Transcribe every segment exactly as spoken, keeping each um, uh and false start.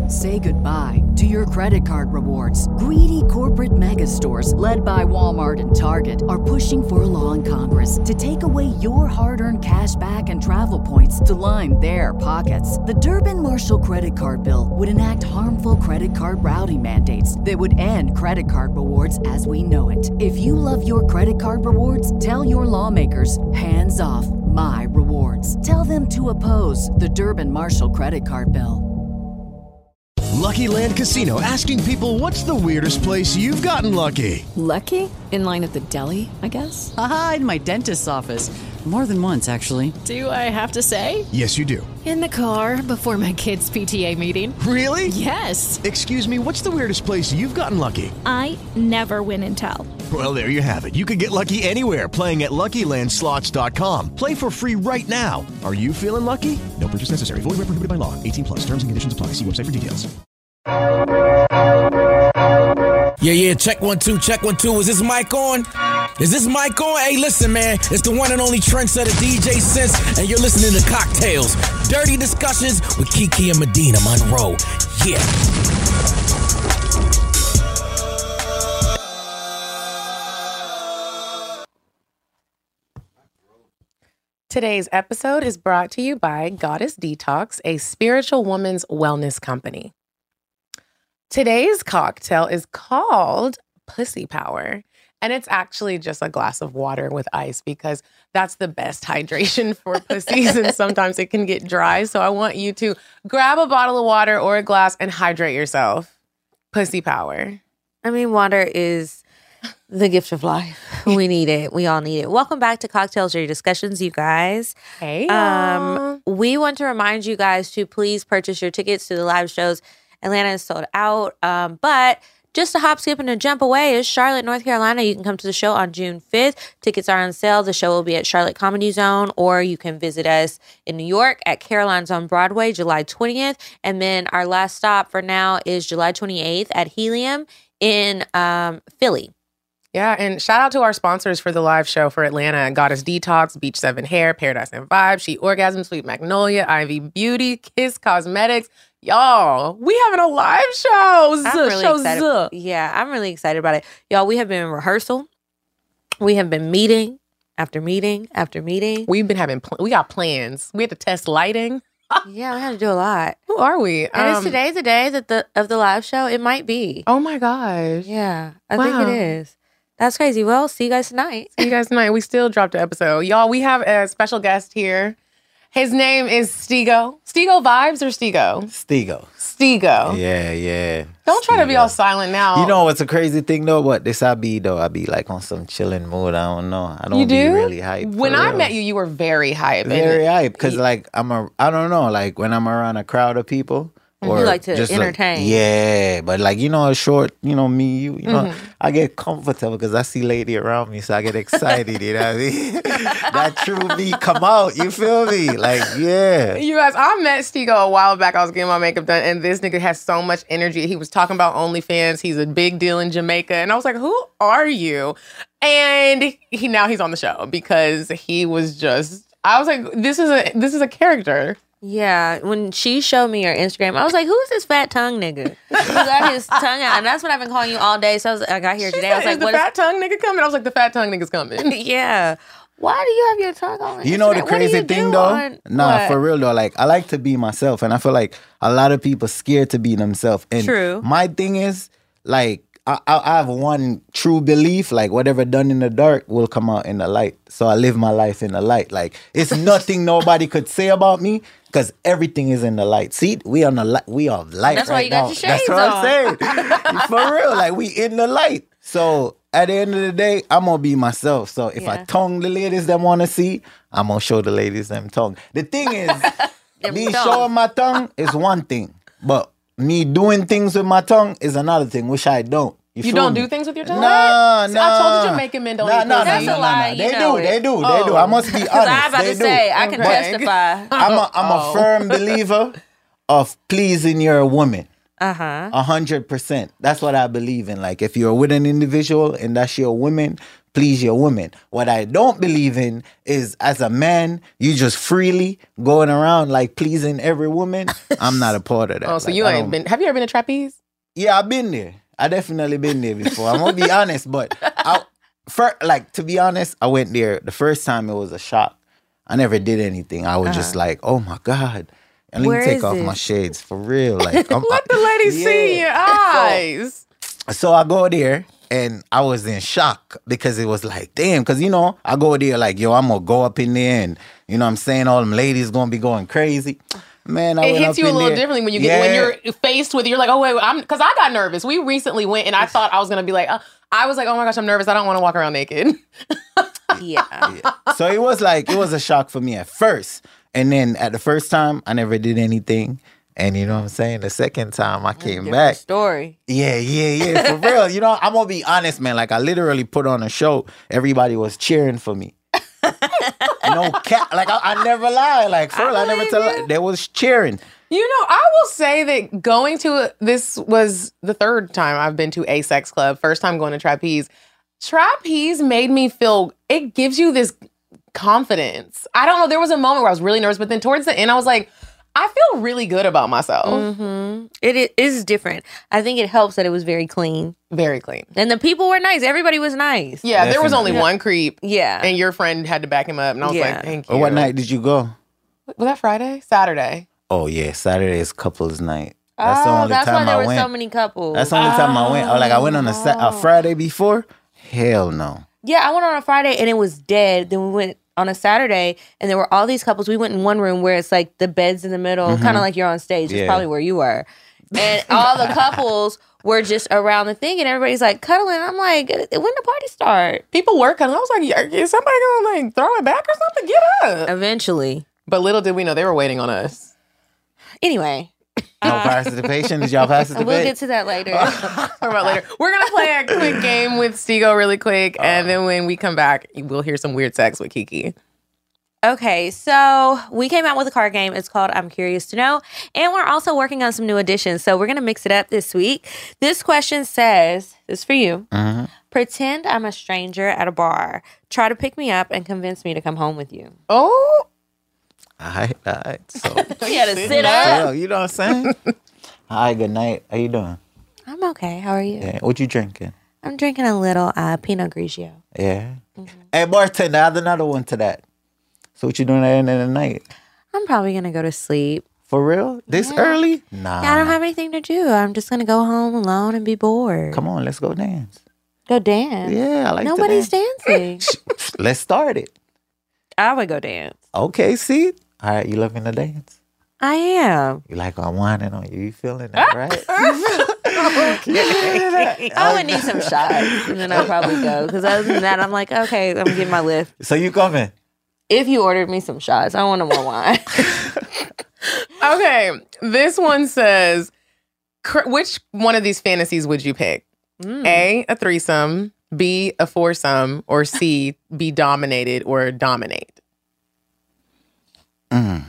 Say goodbye to your credit card rewards. Greedy corporate mega stores, led by Walmart and Target, are pushing for a law in Congress to take away your hard-earned cash back and travel points to line their pockets. The Durbin-Marshall credit card bill would enact harmful credit card routing mandates that would end credit card rewards as we know it. If you love your credit card rewards, tell your lawmakers, hands off my rewards. Tell them to oppose the Durbin-Marshall credit card bill. Lucky Land Casino, asking people, what's the weirdest place you've gotten lucky? Lucky? In line at the deli, I guess? Aha, in my dentist's office. More than once, actually. Do I have to say? Yes, you do. In the car before my kids' P T A meeting. Really? Yes. Excuse me, what's the weirdest place you've gotten lucky? I never win and tell. Well, there you have it. You can get lucky anywhere, playing at Lucky Land Slots dot com. Play for free right now. Are you feeling lucky? No purchase necessary. Void where prohibited by law. eighteen plus. Terms and conditions apply. See website for details. Yeah, yeah, check one, two, check one, two. Is this mic on? Is this mic on? Hey, listen, man. It's the one and only trendsetter D J Sense, and you're listening to Cocktails. Dirty Discussions with Kiki and Medina Monroe. Yeah. Today's episode is brought to you by Goddess Detox, a spiritual woman's wellness company. Today's cocktail is called Pussy Power, and it's actually just a glass of water with ice because that's the best hydration for pussies, and sometimes it can get dry. So I want you to grab a bottle of water or a glass and hydrate yourself. Pussy Power. I mean, water is the gift of life. We need it. We all need it. Welcome back to Cocktails Dirty Discussions, you guys. Hey, um, we want to remind you guys to please purchase your tickets to the live shows. Atlanta is sold out, um, but just a hop, skip, and a jump away is Charlotte, North Carolina. You can come to the show on June fifth. Tickets are on sale. The show will be at Charlotte Comedy Zone, or you can visit us in New York at Caroline's on Broadway, July twentieth. And then our last stop for now is July twenty-eighth at Helium in um, Philly. Yeah, and shout out to our sponsors for the live show for Atlanta: Goddess Detox, Beach seven Hair, Paradise and Vibe, She Orgasm, Sweet Magnolia, Ivy Beauty, Kiss Cosmetics. Y'all, we having a live show. I'm really show excited. zuh. Yeah, I'm really excited about it. Y'all, we have been in rehearsal. We have been meeting after meeting after meeting. We've been having, pl- we got plans. We had to test lighting. Yeah, we had to do a lot. Who are we? And Um, is today the day that the of the live show? It might be. Oh my gosh. Yeah, I Wow. think it is. That's crazy. Well, see you guys tonight. See you guys tonight. We still dropped an episode. Y'all, we have a special guest here. His name is Stego. Stego Vibes or Stego? Stego. Stego. Yeah, yeah. Don't try to be Stego. all silent now. You know what's a crazy thing though? What this I be though? I be like on some chilling mood. I don't know. I don't You be do? really hype. When I met you, you were very hype. and- very hype because like I'm a I don't know like when I'm around a crowd of people. Or You like to just entertain. yeah, but like, you know, a short, you know, me, you, you know, Mm-hmm. I get comfortable because I see lady around me, so I get excited, you know what I mean? That true me come out, you feel me? Like, yeah. You guys, I met Stego a while back. I was getting my makeup done, and this nigga has so much energy. He was talking about OnlyFans. He's a big deal in Jamaica. And I was like, who are you? And he now he's on the show because he was just, I was like, this is a this is a character. Yeah, when she showed me her Instagram, I was like, "Who's this fat tongue nigga?" He got his tongue out, and that's what I've been calling you all day. So I, was, I got here She today. I was said, like, is the "What fat tongue nigga coming?" I was like, the fat tongue nigga's coming. is?" Yeah. Why do you have your tongue on? You know the Instagram? What do crazy you thing do though? on- Nah, what? for real though. Like I like to be myself, and I feel like a lot of people scared to be themselves. And True. my thing is like I, I I have one true belief: like whatever done in the dark will come out in the light. So I live my life in the light. Like it's nothing nobody could say about me because everything is in the light. See, we on the light. We are light That's why right you got now. your shades That's what I'm saying. For real, like we in the light. So at the end of the day, I'm gonna be myself. So if I Yeah. tongue the ladies that want to see, I'm gonna show the ladies them tongue. The thing is, Them me tongue. showing my tongue is one thing, but me doing things with my tongue is another thing, which I don't. You, You feel don't me? do things with your tongue? Nah, See, nah. I told you Jamaican men don't nah, eat nah, pussy. nah, That's nah, a nah, lie, nah. you They know do, it. they do, Oh. they do. I must be honest. Because I'm about they to do. say, I can Okay. testify. I'm a, I'm a Oh. firm believer of pleasing your woman. Uh huh. A hundred percent. That's what I believe in. Like if you're with an individual and that's your woman, please your woman. What I don't believe in is as a man, you just freely going around like pleasing every woman. I'm not a part of that. Oh, so like, you I ain't don't- been. Have you ever been to trapeze? Yeah, I've been there. I definitely been there before. I'm gonna be honest, but I, for, like to be honest, I went there the first time. It was a shock. I never did anything. I was just like, oh my God. And let Where me take is off this? my shades for real. Like, I'm, Let the lady see your eyes. So I go there and I was in shock because it was like, damn, because you know, I go there like, yo, I'm gonna go up in there and you know what I'm saying, all them ladies gonna be going crazy. Man, I It went hits up you a in little there. differently when you get Yeah. when you're faced with. You're like, oh wait, I'm because I got nervous. We recently went and I thought I was gonna be like, uh, I was like, oh my gosh, I'm nervous. I don't want to walk around naked. Yeah. So it was like, it was a shock for me at first. And then at the first time, I never did anything. And you know what I'm saying? The second time I came Different back. story. Yeah, yeah, yeah. For real. You know, I'm gonna be honest, man. Like I literally put on a show. Everybody was cheering for me. No cat. Like I, I never lie. Like for real, I, never tell. Lie. They was cheering. You know, I will say that going to a, this was the third time I've been to a sex club. First time going to trapeze. Trapeze made me feel. It gives you this confidence. I don't know. There was a moment where I was really nervous, but then towards the end, I was like, I feel really good about myself. Mm-hmm. It i- is different. I think it helps that it was very clean. Very clean. And the people were nice. Everybody was nice. Yeah, there was only Definitely. one creep. Yeah. And your friend had to back him up. And I was Yeah. like, thank you. Or what night did you go? Was that Friday? Saturday. Oh yeah, Saturday is couples night. That's the Oh, only that's why time there I were went. so many couples. That's the only time I went. Like I went on a, Sa- a Friday before. Hell no. Yeah, I went on a Friday and it was dead. Then we went on a Saturday and there were all these couples. We went in one room where it's like the bed's in the middle, kind of like you're on stage. It's Yeah. probably where you were. And all the couples were just around the thing and everybody's like cuddling. I'm like, when the party start? People were cuddling. I was like, is somebody gonna like throw it back or something? Get up. Eventually. But little did we know they were waiting on us. Anyway, No participation. Did y'all participate? we'll get to that later. Talk about later. We're gonna play a quick game with Stego really quick, and then when we come back, we'll hear some weird sex with Kiki. Okay, so we came out with a card game. It's called I'm Curious to Know. And we're also working on some new additions. So we're going to mix it up this week. This question says, this is for you. Mm-hmm. Pretend I'm a stranger at a bar. Try to pick me up and convince me to come home with you. Oh, All right, all right. So, You got to sit so, up. you know what I'm saying? Hi, good night. How you doing? I'm okay. How are you? Yeah. What you drinking? I'm drinking a little uh, Pinot Grigio. Yeah. Mm-hmm. Hey, bartender, add another one to that. So what you doing at the end of the night? I'm probably going to go to sleep. For real? This Yeah. early? Nah. I don't have anything to do. I'm just going to go home alone and be bored. Come on, let's go dance. Go dance. Yeah, I like to Nobody's dance. dancing. Let's start it. I would go dance. Okay, see? All right, you loving the dance? I am. You like I'm whining on you. You feeling that, right? I would need some shots, and then I'll probably go. Because other than that, I'm like, okay, I'm getting my lift. So you coming? If you ordered me some shots, I want no more wine. okay. This one says, cr- which one of these fantasies would you pick? Mm. A, a threesome. B, a foursome. Or C, be dominated or dominate. Mm.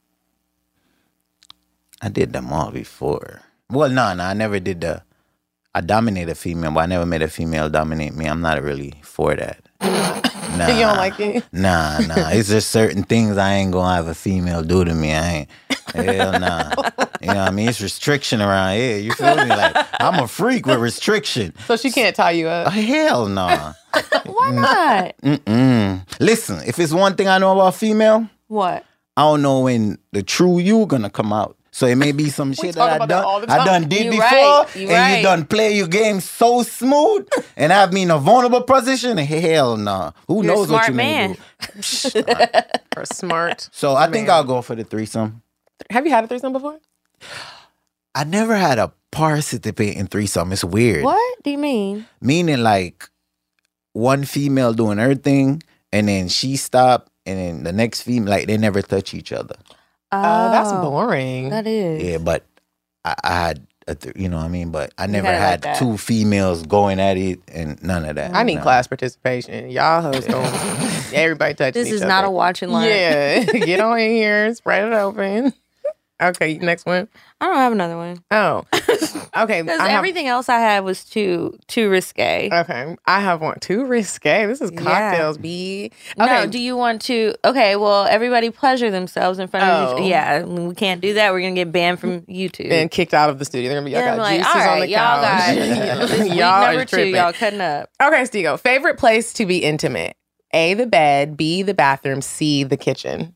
I did them all before. Well, no, no, I never did the. I dominate a female, but I never made a female dominate me. I'm not really for that. Nah, You don't like it? Nah, nah. It's just certain things I ain't gonna have a female do to me. I ain't. Hell nah. You know what I mean? It's restriction around here. You feel me? Like, I'm a freak with restriction. So she can't tie you up? Oh, hell nah. Why not? Mm-mm. Listen, if it's one thing I know about female, What? I don't know when the true you gonna come out. So it may be some shit talk that I about that done, all the I time. done did You before, right, you and right. you done play your game so smooth, and have me in a vulnerable position. Hell nah. Who You're a knows what smart you man. may do? Or smart? So I think Man. I'll go for the threesome. Have you had a threesome before? I never had a participate in threesome. It's weird. What do you mean? Meaning like one female doing her thing, and then she stopped, and then the next female, like they never touch each other. Oh, that's boring. That is. Yeah, but I, I had, a th- you know what I mean? But I never had it like had that. two females going at it and none of that. I need No. class participation. Y'all hoes don't. Everybody touching This each is other. not a watch and learn. Yeah, get on in here, spread it open. Okay, next one. I don't have another one. Oh, okay. Because I have- everything else I had was too too risque. Okay, I have one. Too risque. This is cocktails, B. No, Okay. do you want to? Okay, well, everybody pleasure themselves in front of Oh. you. Yeah, we can't do that. We're gonna get banned from YouTube. And kicked out of the studio. They're gonna be y'all Yeah, got I'm like, juices all on right, the y'all couch. got this week Y'all number are two. tripping. Y'all cutting up. Okay, Stigo. Favorite place to be intimate? A, the bed. B, the bathroom. C, the kitchen.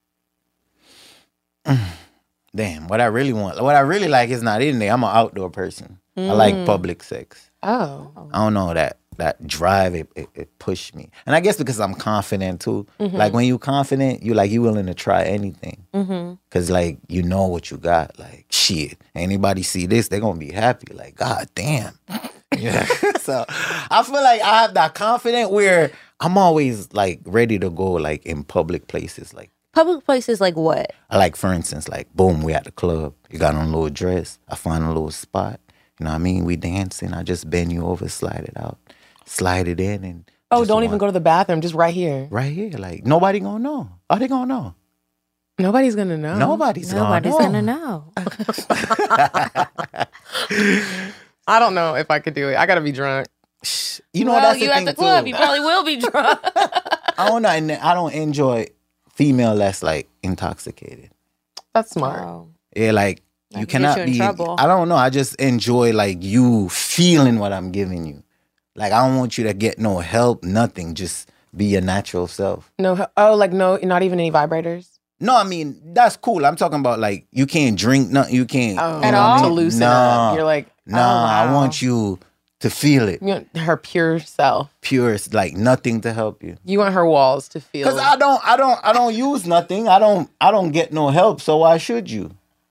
Damn, what I really want, what I really like is not in there. I'm an outdoor person. I like Mm. public sex. Oh. I don't know that that drive. It, it, it pushed me, and I guess because I'm confident too. Mhm. Like when you confident, you like you willing to try anything. Mm-hmm. Cause like you know what you got. Like shit, anybody see this, they're gonna be happy. Like god damn. Yeah. So I feel like I have that confidence where I'm always like ready to go like in public places. Like Public places like what? I like for instance, like boom, we at the club. You got on a little dress. I find a little spot. You know what I mean? We dancing. I just bend you over, slide it out, slide it in, and Oh, just don't even want- go to the bathroom. Just right here. right here. Like nobody gonna know. Are they gonna know? Nobody's gonna know. Nobody's, Nobody's gonna know. gonna know. I don't know if I could do it. I gotta be drunk. You know well, that's the you at thing the club, too. you probably will be drunk. I don't know. And I don't enjoy female that's like intoxicated. That's smart. Oh. Yeah, like That you can cannot get you in be. trouble. I don't know. I just enjoy like you feeling what I'm giving you. Like I don't want you to get no help, nothing. Just be your natural self. No. Oh, like no, not even any vibrators. No, I mean that's cool. I'm talking about like you can't drink nothing. You can't Oh, you At know what all? I to mean? loosen no, up. You're like, no. oh, I wow. want you to feel it, You want her pure self. pure, like nothing to help you. You want her walls to feel. Cause I don't, I don't, I don't use nothing. I don't, I don't get no help. So why should you?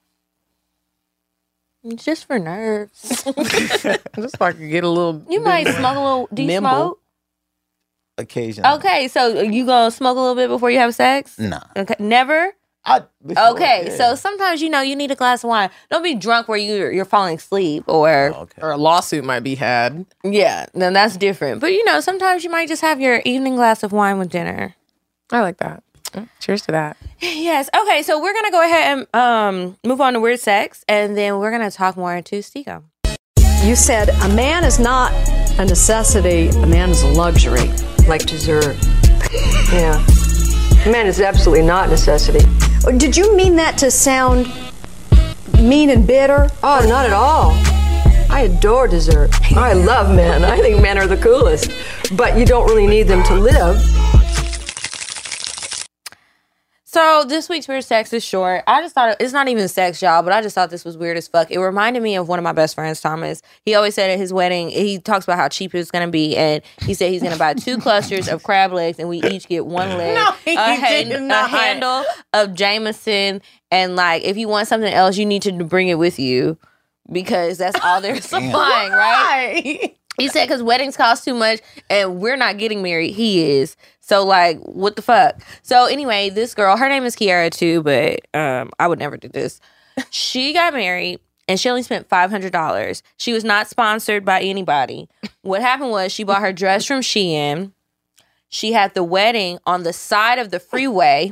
It's just for nerves. just so I could get a little. You might smoke a little. Do you Nimble. smoke? Occasionally. Okay, so you gonna smoke a little bit before you have sex? Nah. Okay, never. I, before, Okay, yeah. so sometimes you know you need a glass of wine. Don't be drunk where you you're falling asleep or Oh, okay. Or a lawsuit might be had. yeah, then that's different. But you know, sometimes you might just have your evening glass of wine with dinner. I like that. Mm, Cheers to that. Yes. Okay, so we're gonna go ahead and um move on to weird sex, and then we're gonna talk more to Stigo. You said a man is not a necessity, a man is a luxury. Like dessert. Yeah. Man is absolutely not necessity. Did you mean that to sound mean and bitter? Oh, not at all. I adore dessert. I love men. I think men are the coolest. But you don't really need them to live. So this week's weird sex is short. I just thought it, it's not even sex, y'all, but I just thought this was weird as fuck. It reminded me of one of my best friends, Thomas. He always said at his wedding, he talks about how cheap it's gonna be, and he said he's gonna buy two clusters of crab legs, and we each get one leg, No, he a, hand- did a not. handle of Jameson, and like if you want something else, you need to bring it with you because that's all they're supplying, right? Hi. He said because weddings cost too much and we're not getting married. He is. So, like, what the fuck? So, anyway, this girl, her name is Kiara, too, but um, I would never do this. She got married and she only spent five hundred dollars. She was not sponsored by anybody. What happened was she bought her dress from Shein. She had the wedding on the side of the freeway.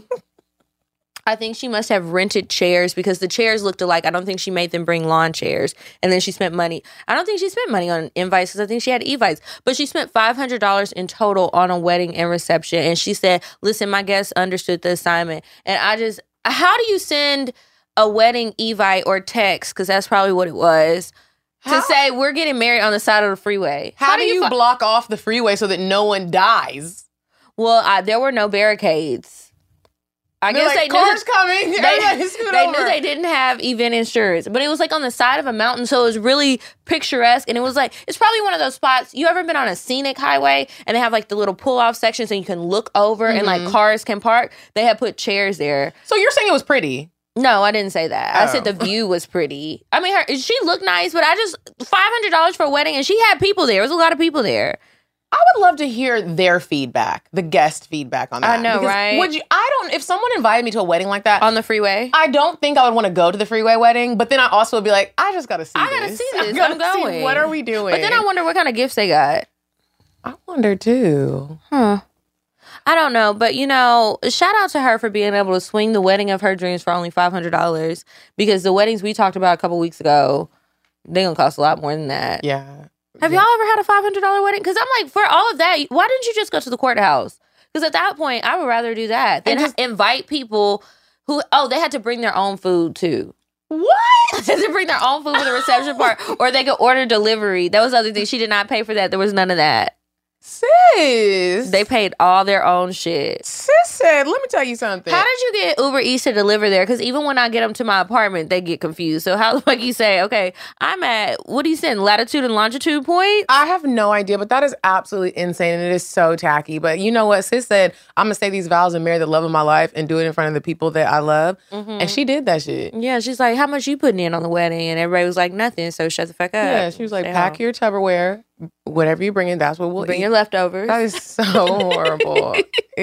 I think she must have rented chairs because the chairs looked alike. I don't think she made them bring lawn chairs. And then she spent money. I don't think she spent money on invites because I think she had evites. But she spent five hundred dollars in total on a wedding and reception. And she said, listen, my guests understood the assignment. And I just, how do you send a wedding evite or text, because that's probably what it was, How? to say we're getting married on the side of the freeway? How, do you fi- block off the freeway so that no one dies? Well, I, there were no barricades. I They're guess like, they knew cars coming. They, Everybody scoot they over. knew they didn't have event insurance, but it was like on the side of a mountain, so it was really picturesque. And it was like, it's probably one of those spots. You ever been on a scenic highway and they have like the little pull off sections and you can look over and like cars can park? They had put chairs there. So you're saying it was pretty? No, I didn't say that. I said Oh. the view was pretty. I mean, her she looked nice, but I just five hundred dollars for a wedding, and she had people there. There was a lot of people there. I would love to hear their feedback, the guest feedback on that. I know, Because right? Would you? I don't. If someone invited me to a wedding like that On the freeway. I don't think I would want to go to the freeway wedding. But then I also would be like, I just got to see. I gotta this. see I this. gotta I'm see going. what are we doing? But then I wonder what kind of gifts they got. I wonder too. Huh. I don't know, but you know, shout out to her for being able to swing the wedding of her dreams for only five hundred dollars, because the weddings we talked about a couple weeks ago, they gonna cost a lot more than that. Yeah. Have yeah. y'all ever had a five hundred dollars wedding? Because I'm like, for all of that, why didn't you just go to the courthouse? Because at that point, I would rather do that than just invite people who, oh, they had to bring their own food too. What? They had to bring their own food for the reception part, or they could order delivery. That was the other thing. She did not pay for that. There was none of that. Sis. They paid all their own shit. Sis said, let me tell you something. How did you get Uber Eats to deliver there? Because even when I get them to my apartment, they get confused. So how, like you say, okay, I'm at, what do you say, latitude and longitude point? I have no idea, but that is absolutely insane. And it is so tacky. But you know what? Sis said, I'm going to say these vows and marry the love of my life and do it in front of the people that I love. Mm-hmm. And she did that shit. Yeah, she's like, how much you putting in on the wedding? And everybody was like, nothing. So shut the fuck up. Yeah, she was like, Stay pack home. your Tupperware. Whatever you bring in, that's what we'll Bring eat. your leftovers. That is so horrible.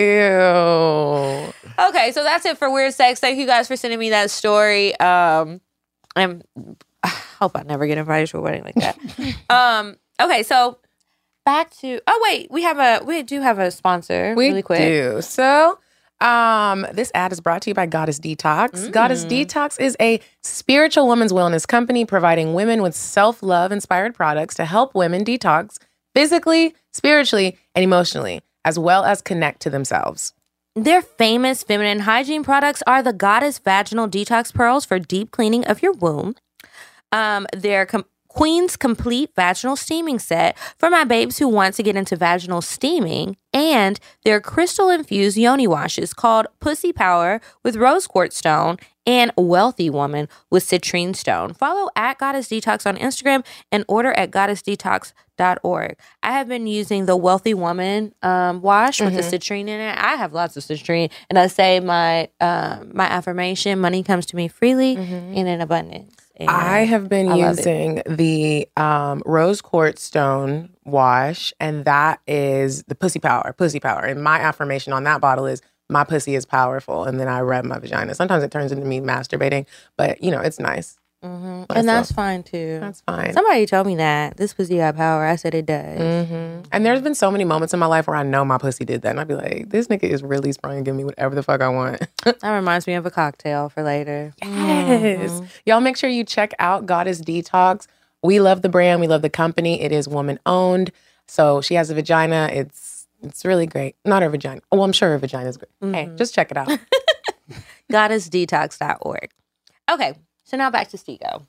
Ew. Okay, so that's it for Weird Sex. Thank you guys for sending me that story. Um, I'm, I hope I never get invited to a wedding like that. um, okay, so back to. Oh wait, we have a we do have a sponsor. We really quick. do. So, um, this ad is brought to you by Goddess Detox. Mm. Goddess Detox is a spiritual women's wellness company providing women with self-love inspired products to help women detox physically, spiritually, and emotionally, as well as connect to themselves. Their famous feminine hygiene products are the Goddess Vaginal Detox Pearls for deep cleaning of your womb. Um, their com- Queen's Complete Vaginal Steaming Set for my babes who want to get into vaginal steaming, and their crystal-infused yoni washes called Pussy Power with Rose Quartz Stone and Wealthy Woman with Citrine Stone. Follow at Goddess Detox on Instagram and order at goddess detox dot org. I have been using the Wealthy Woman um, wash with mm-hmm. the citrine in it. I have lots of citrine, and I say my um, my affirmation: money comes to me freely mm-hmm. and in abundance. And I have been I using the um, Rose Quartz Stone wash, and that is the Pussy Power. Pussy Power, and my affirmation on that bottle is, my pussy is powerful, and then I rub my vagina. Sometimes it turns into me masturbating, but you know, it's nice. Mm-hmm. And that's fine too. That's fine. Somebody told me that this pussy got power. I said it does. Mm-hmm. And there's been so many moments in my life where I know my pussy did that, and I'd be like, "This nigga is really sprung and give me whatever the fuck I want." That reminds me of a cocktail for later. Yes, mm-hmm. Y'all make sure you check out Goddess Detox. We love the brand. We love the company. It is woman owned, so she has a vagina. It's It's really great. Not her vagina. Oh, I'm sure her vagina is great. Mm-hmm. Hey, just check it out. goddess detox dot org. Okay, so now back to Stego.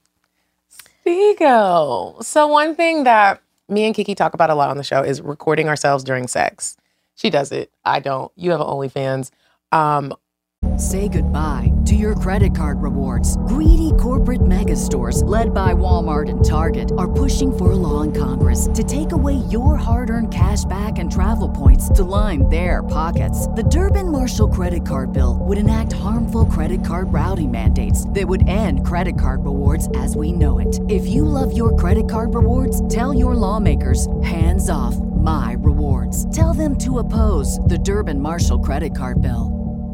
Stego. So one thing that me and Kiki talk about a lot on the show is recording ourselves during sex. She does it. I don't. You have an OnlyFans. Um, Say goodbye to your credit card rewards. Greedy corporate mega stores, led by Walmart and Target, are pushing for a law in Congress to take away your hard-earned cash back and travel points to line their pockets. The Durbin-Marshall credit card bill would enact harmful credit card routing mandates that would end credit card rewards as we know it. If you love your credit card rewards, tell your lawmakers, hands off my rewards. Tell them to oppose the Durbin-Marshall credit card bill.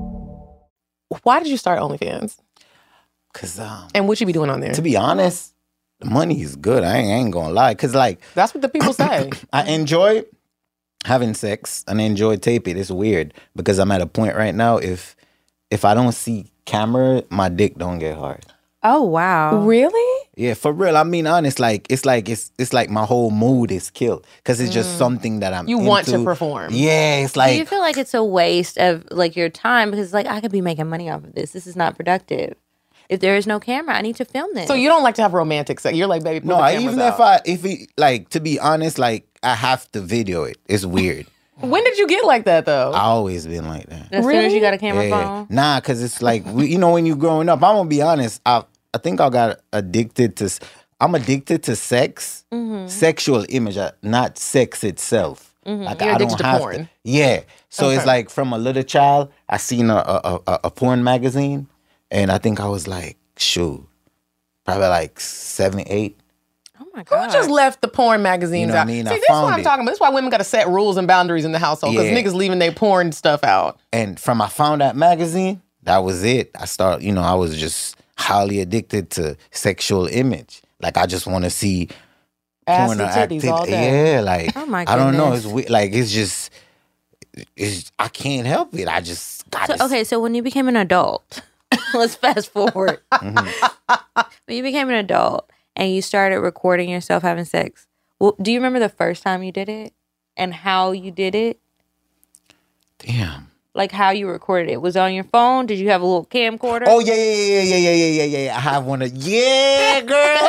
Why did you start OnlyFans? Cause um, and what you be doing on there? To be honest, the money is good. I ain't, I ain't gonna lie. Cause like that's what the people say. I enjoy having sex and I enjoy taping. It's weird because I'm at a point right now. If if I don't see camera, my dick don't get hard. Oh wow! Really? Yeah, for real. I mean, honest. Like it's like it's it's like my whole mood is killed because it's just mm. something that I'm. You into. want to perform? Yeah, it's like. Do you feel like it's a waste of like your time because like I could be making money off of this. This is not productive. If there is no camera, I need to film this. So you don't like to have romantic sex? You're like, baby, put no. the I, cameras even out. if I if it, like to be honest, like I have to video it. It's weird. When did you get like that though? I always been like that. As really? soon as you got a camera yeah. phone? Nah, because it's like we, you know when you growing up. I'm gonna be honest. I I think I got addicted to. I'm addicted to sex, mm-hmm. sexual image, not sex itself. Mm-hmm. Like You're I addicted don't to have porn. to. Yeah. So Okay. it's like from a little child, I seen a a, a a porn magazine, and I think I was like, shoot, probably like seven, eight. Oh my god! Who just left the porn magazines You know what out? I mean? See, I this is what found I'm it. talking about. This is why women got to set rules and boundaries in the household because Yeah. niggas leaving their porn stuff out. And from I found that magazine, that was it. I started, you know, I was just highly addicted to sexual image. Like I just want to see Ass porn and or titties activity. all day. Yeah, like Oh my I don't know. goodness. It's weird. Like it's just it's, I can't help it. I just got So, okay, so when you became an adult, let's fast forward. Mm-hmm. When you became an adult and you started recording yourself having sex, well, do you remember the first time you did it and how you did it? Damn. Like how you recorded it? Was it on your phone? Did you have a little camcorder? Oh yeah, yeah, yeah, yeah, yeah, yeah, yeah, yeah. I have one of yeah, girl.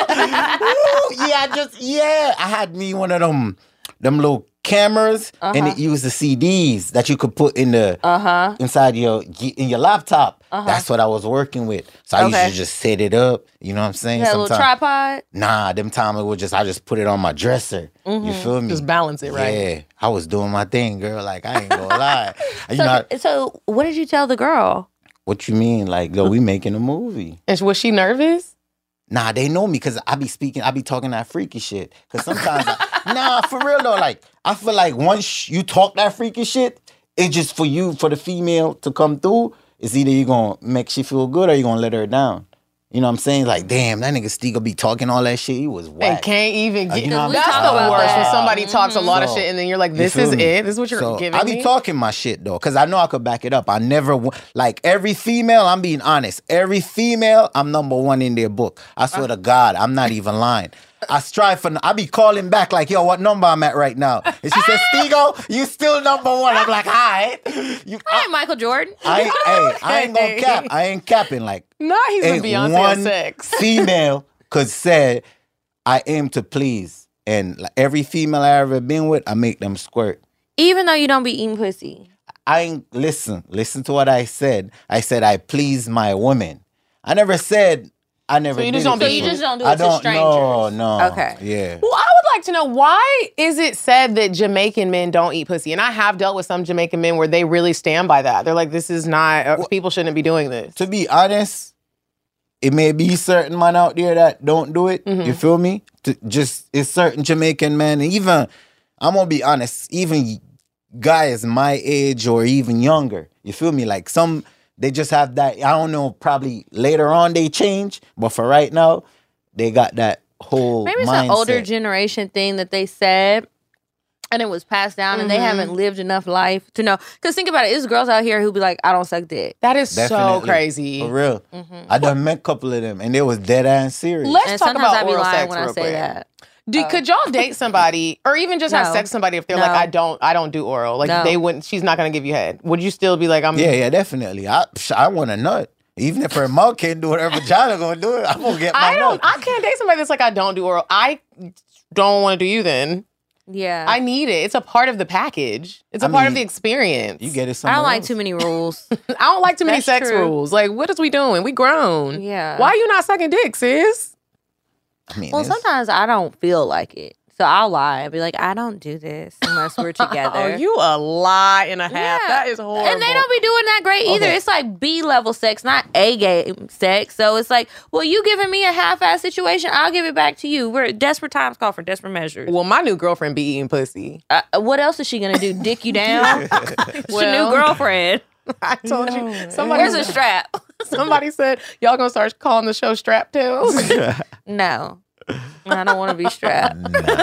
Woo, yeah, I just yeah. I had me one of them, them little cameras, Uh-huh. and it used the C Ds that you could put in the Uh-huh. inside your in your laptop. Uh-huh. That's what I was working with. So I Okay. used to just set it up. You know what I'm saying? You had a little Sometime- tripod? Nah, them time it was just I just put it on my dresser. You Mhm. feel me? Just balance it, right? Yeah, I was doing my thing, girl. Like I ain't gonna lie. You So, know so what did you tell the girl? what you mean? Like, yo, we making a movie. And was she nervous? Nah, they know me because I be speaking, I be talking that freaky shit. Because sometimes, I, nah, for real though, like, I feel like once you talk that freaky shit, it's just for you, for the female to come through, it's either you gonna make she feel good or you gonna let her down. You know what I'm saying? Like, damn, that nigga Stiga be talking all that shit. He was And whack. can't even Uh, get. you know what I'm That's talking the about? worst when Yeah. somebody talks a lot of So, shit and then you're like, you "This feel is me? it. This is what you're So, giving I be me." talking my shit though, because I know I could back it up. I never, wa- like every female, I'm being honest, every female, I'm number one in their book. I swear to God, I'm not even lying. I strive for, I be calling back like, yo, what number I'm at right now? And she says, Stigo, you still number one. I'm like, all right. You, I ain't Michael Jordan. I ain't, hey, I ain't gonna cap. I ain't capping. Like, Nah, he's a ain't Beyonce one of sex. female could say, I aim to please. And like, every female I ever been with, I make them squirt. Even though you don't be eating pussy. I ain't, listen, listen to what I said. I said, I please my women. I never said, I never So you did just don't it. be- So you just don't do I it to don't, strangers. No, no. Okay. Yeah. Well, I would like to know, why is it said that Jamaican men don't eat pussy? And I have dealt with some Jamaican men where they really stand by that. They're like, this is not, uh, people shouldn't be doing this. To be honest, it may be certain man out there that don't do it. Mm-hmm. You feel me? To just it's certain Jamaican men. And even I'm gonna be honest, even guys my age or even younger. You feel me? Like some they just have that. I don't know. Probably later on they change, but for right now, they got that whole. Maybe it's mindset. an older generation thing that they said, and it was passed down, and they Mhm. haven't lived enough life to know. Because think about it, there's girls out here who be like, I don't suck dick. That is so Definitely. crazy. For real. I done met a couple of them, and they was dead ass serious. Let's And talk sometimes about I be oral lying sex when I real say quick. that. Do, could y'all date somebody or even just have No. sex with somebody if they're No. like, I don't, I don't do oral. Like No. they wouldn't. She's not gonna give you head. Would you still be like, I'm? Yeah, yeah, definitely. I psh, I want a nut. Even if her mouth can't do it, her vagina gonna do it. I'm gonna get my I don't. nut. I can't date somebody that's like, I don't do oral. I don't want to do you. Then Yeah. I need it. It's a part of the package. It's a I part mean, of the experience. You get it I somewhere don't like else. too many rules. I don't like too many That's sex true. rules. Like, what is we doing? We grown. Yeah. Why are you not sucking dick, sis? I mean, Well, it's- sometimes I don't feel like it. So I'll lie. I'll be like, I don't do this unless we're together. Oh, you a lie and a half. Yeah. That is horrible. And they don't be doing that great either. Okay. It's like B level sex, not A game sex. So it's like, well, you giving me a half ass situation, I'll give it back to you. We're desperate times call for desperate measures. Well, my new girlfriend be eating pussy. Uh, what else is she gonna do? Dick you down? It's your Well, new girlfriend. I told you. Somebody, Where's the strap? somebody said y'all gonna start calling the show Strap Tales. No. I don't want to be strapped.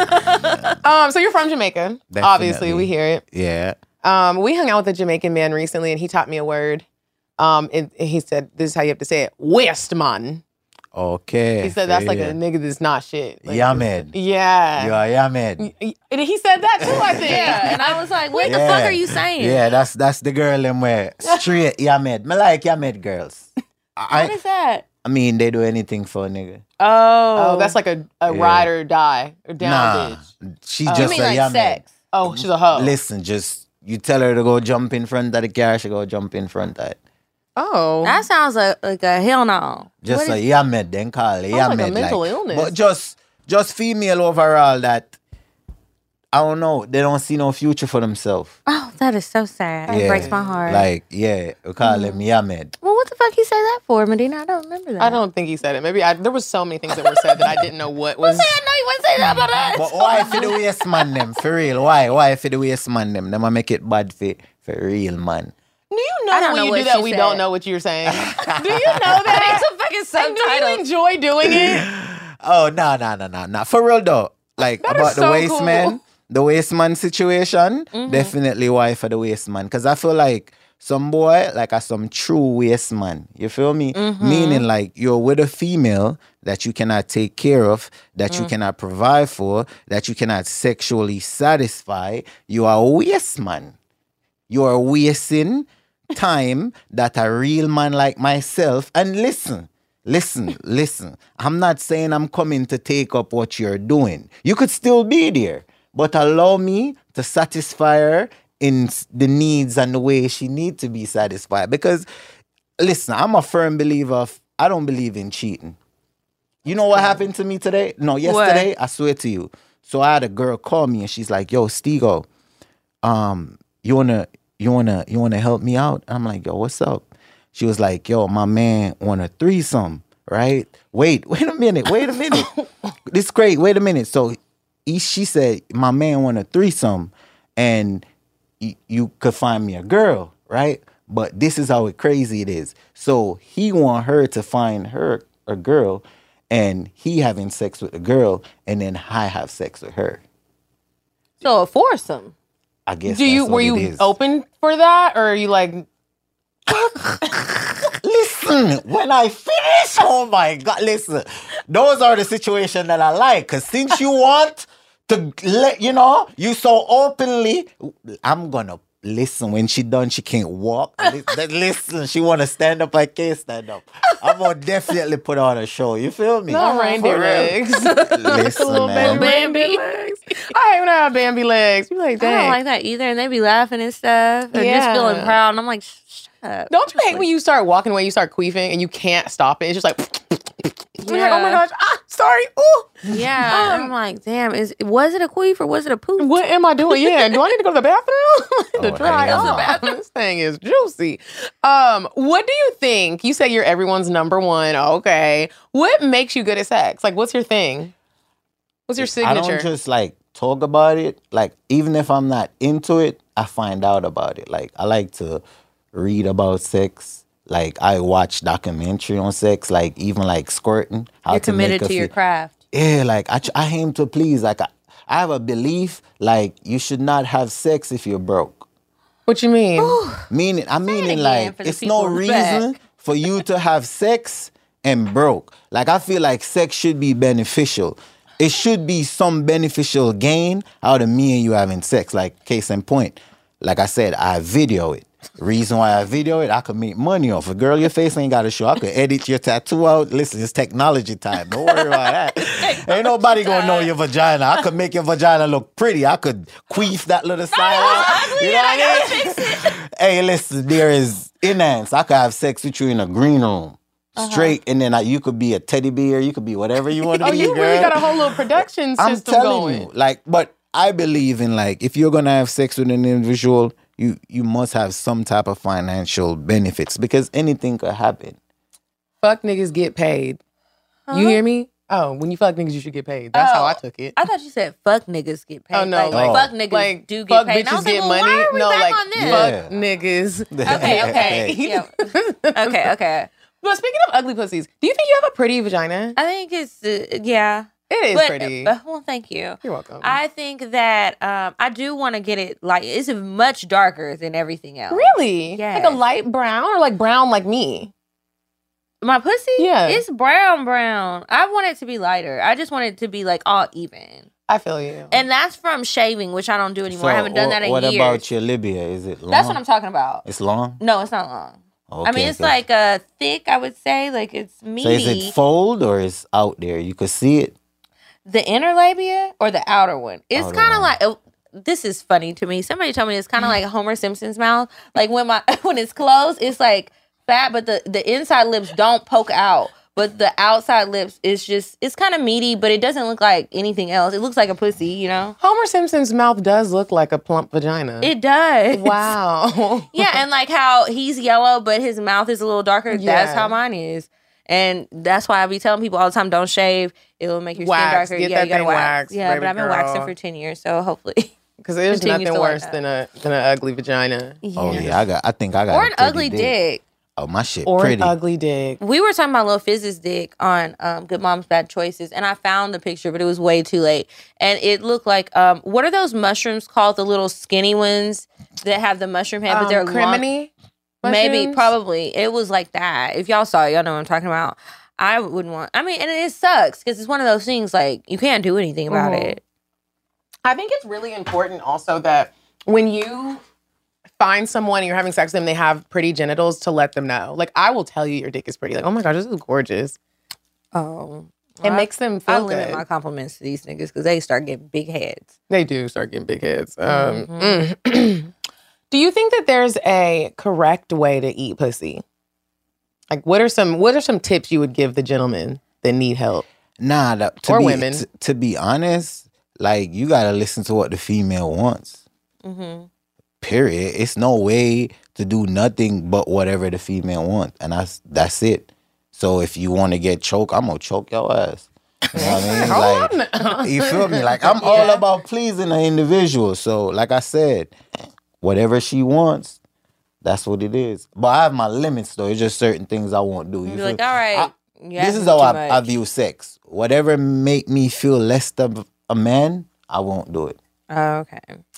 um, so you're from Jamaica. Obviously, Definitely. we hear it. Yeah. Um, we hung out with a Jamaican man recently, and he taught me a word. Um, and he said, "This is how you have to say it: waste man." Okay. He said that's like yeah. a nigga that's not shit. Like, Yamed. yeah. You are Yamed. And he said that too, I think. Yeah. And I was like, what the Yeah. fuck are you saying? Yeah, that's that's the girl them where straight Yamed. Me like Yamed girls. I, What is that? I mean, they do anything for a nigga. Oh. Oh, that's like a, a Yeah. ride or die or down Nah, bitch. she's Oh. just You mean a like Yamed. sex? Oh, she's a hoe. Listen, just you tell her to go jump in front of the car, she go jump in front of it. Oh. That sounds like, like a hell no. Just What a is- Yamed, then call it Sounds Yamed. like a mental illness. But just just female overall that I don't know, they don't see no future for themselves. Oh, that is so sad. It Yeah. breaks my heart. Like, yeah, we call them Yamed. well, what the fuck he say that for, Medina? I don't remember that. I don't think he said it. Maybe I, there was so many things that were said that I didn't know what was. I know you wouldn't say that about us. But why for the waste man them? For real, why? Why for the waste man them? Them a make it bad for, for real man. Do you know I that don't when know you what do that she we said. don't know what you're saying? Do you know that? It's a fucking And do you subtitle. enjoy doing it? Oh, no, no, no, no, no. For real though. Like That about is the so waste cool. man, the waste man situation, Mhm. definitely wife for the waste man. Because I feel like some boy, like a some true waste man. You feel me? Mhm. Meaning like you're with a female that you cannot take care of, that you Mm. cannot provide for, that you cannot sexually satisfy. You are a waste man. You are wasting time that a real man like myself. And listen, listen, listen. I'm not saying I'm coming to take up what you're doing. You could still be there, but allow me to satisfy her in s- the needs and the way she needs to be satisfied. Because listen, I'm a firm believer of, I don't believe in cheating. You know what happened to me today? No, yesterday, I swear to you. So I had a girl call me and she's like, yo, Stego, um, you wanna you wanna you wanna help me out? I'm like, yo, what's up? She was like, yo, my man want a threesome, right? Wait, wait a minute, wait a minute. This is great, wait a minute. So he, she said, my man want a threesome and y- you could find me a girl, right? But this is how it crazy it is. So he want her to find her a girl and he having sex with a girl and then I have sex with her. So a foursome. I guess Do you that's were what you it is. open for that, or are you like? Listen, when I finish, oh my God, listen. Those are the situations that I like. Because since you want to let, you know, you so openly, I'm going to listen. When she done, she can't walk. Li- Listen, she want to stand up, I can't stand up. I'm going to definitely put on a show. You feel me? No reindeer For real. legs. Listen, Little man. baby reindeer legs. I hate when I have Bambi legs. You like, I dang. don't like that either. And they be laughing and stuff. Or Yeah. just feeling proud. And I'm like, shut up. Don't you hate when you start walking away, you start queefing, and you can't stop it? It's just like, you're like, oh my Yeah. gosh, ah, sorry. Ooh. Yeah. Um, I'm like, damn, is was it a queef or was it a poop? What am I doing? Yeah. Do I need to go to the bathroom to Oh, dry hell off? This thing is juicy. Um, what do you think? You say you're everyone's number one. Okay. What makes you good at sex? Like, what's your thing? What's your I signature? don't just like talk about it. Like, even if I'm not into it, I find out about it. Like, I like to read about sex. Like, I watch documentary on sex, like even like squirting. How You're to make committed a to your fe- craft. Yeah, like I, tr- I aim to please. Like I, I have a belief, like you should not have sex if you're broke. What you mean? Meaning, I mean, again like for the it's no people in the back. reason for you to have sex and broke. Like I feel like sex should be beneficial. It should be some beneficial gain out of me and you having sex. Like case in point, like I said, I video it. Reason why I video it, I could make money off it. Girl, your face ain't got to show. I could edit your tattoo out. Listen, it's technology time. Don't worry about that. Ain't nobody gonna know your vagina. I could make your vagina look pretty. I could queef that little side out. You know what I mean? Hey, listen, there is enhance. I could have sex with you in a green room. Straight, and then I, you could be a teddy bear. You could be whatever you want to Oh, be, you girl. really got a whole little production I'm system telling going. you, like, but I believe in like if you're gonna have sex with an individual, you you must have some type of financial benefits because anything could happen. Fuck niggas get paid. You hear me? Oh, when you fuck niggas, you should get paid. That's how I Oh, took it. I thought you said fuck niggas get paid. Oh, no, like, like- fuck niggas like, do get fuck paid. And I bitches was like, get well, money. Why are we No, back like, on this? fuck niggas. Okay, okay, yeah. okay, okay. But speaking of ugly pussies, do you think you have a pretty vagina? I think it's uh, yeah. It is But- pretty. uh, well, thank you. You're welcome. I think that um, I do want to get it like it's much darker than everything else. Really? Yeah. Like a light brown or like brown like me? My pussy? Yeah. It's brown, brown. I want it to be lighter. I just want it to be like all even. I feel you. And that's from shaving, which I don't do anymore. I haven't done wha- that in what years. about your labia? Is it long? That's what I'm talking about. It's long? No, it's not long. I Okay, mean, it's okay. like uh, thick, I would say. Like it's meaty. So is it fold or is out there? You could see it. The inner labia or the outer one? It's Outer kind of one. like oh, this is funny to me. Somebody told me it's kind of like Homer Simpson's mouth. Like when my when it's closed, it's like fat, but the the inside lips don't poke out. But the outside lips is just it's kind of meaty, but it doesn't look like anything else. It looks like a pussy, you know. Homer Simpson's mouth does look like a plump vagina. It does. Wow. Yeah, and like how he's yellow, but his mouth is a little darker. That's Yeah. how mine is. And that's why I be telling people all the time, don't shave. It'll make your Wax. skin darker. Get yeah, that you gotta thing wax. waxed, yeah, baby but I've been girl. waxing for ten years, so hopefully. Because there's continues nothing to like worse that. than a than an ugly vagina. Yeah. Oh yeah, I got. I think I got. Or a an pretty ugly dick. dick. Oh, my shit or pretty. an ugly dick. We were talking about Lil Fizz's dick on um, Good Moms Bad Choices, and I found the picture, but it was way too late. And it looked like um, what are those mushrooms called? The little skinny ones that have the mushroom head, Um, but they're criminy long. Maybe, mushrooms? probably. It was like that. If y'all saw it, y'all know what I'm talking about. I wouldn't want. I mean, and it sucks because it's one of those things like you can't do anything about Mhm. it. I think it's really important also that when you find someone and you're having sex with them, they have pretty genitals, to let them know. Like, I will tell you your dick is pretty. Like, oh my gosh, this is gorgeous. Oh, It I- makes them I feel limit good. my compliments to these niggas because they start getting big heads. They do start getting big heads. Um, Mhm. mm. Do you think that there's a correct way to eat pussy? Like, what are some what are some tips you would give the gentlemen that need help? Nah, the, to Or be, women. t- to be honest, like you gotta listen to what the female wants. Mm-hmm. Period. It's no way to do nothing but whatever the female wants, and that's that's it. So if you want to get choked, I'm gonna choke your ass. You know what I mean? Like, you feel me? Like I'm all about pleasing the individual. So like I said, whatever she wants, that's what it is. But I have my limits though. It's just certain things I won't do. You You're feel like, me? all right. I- you this asking is how too I, much. I view sex. Whatever make me feel less of a man, I won't do it. Oh, okay.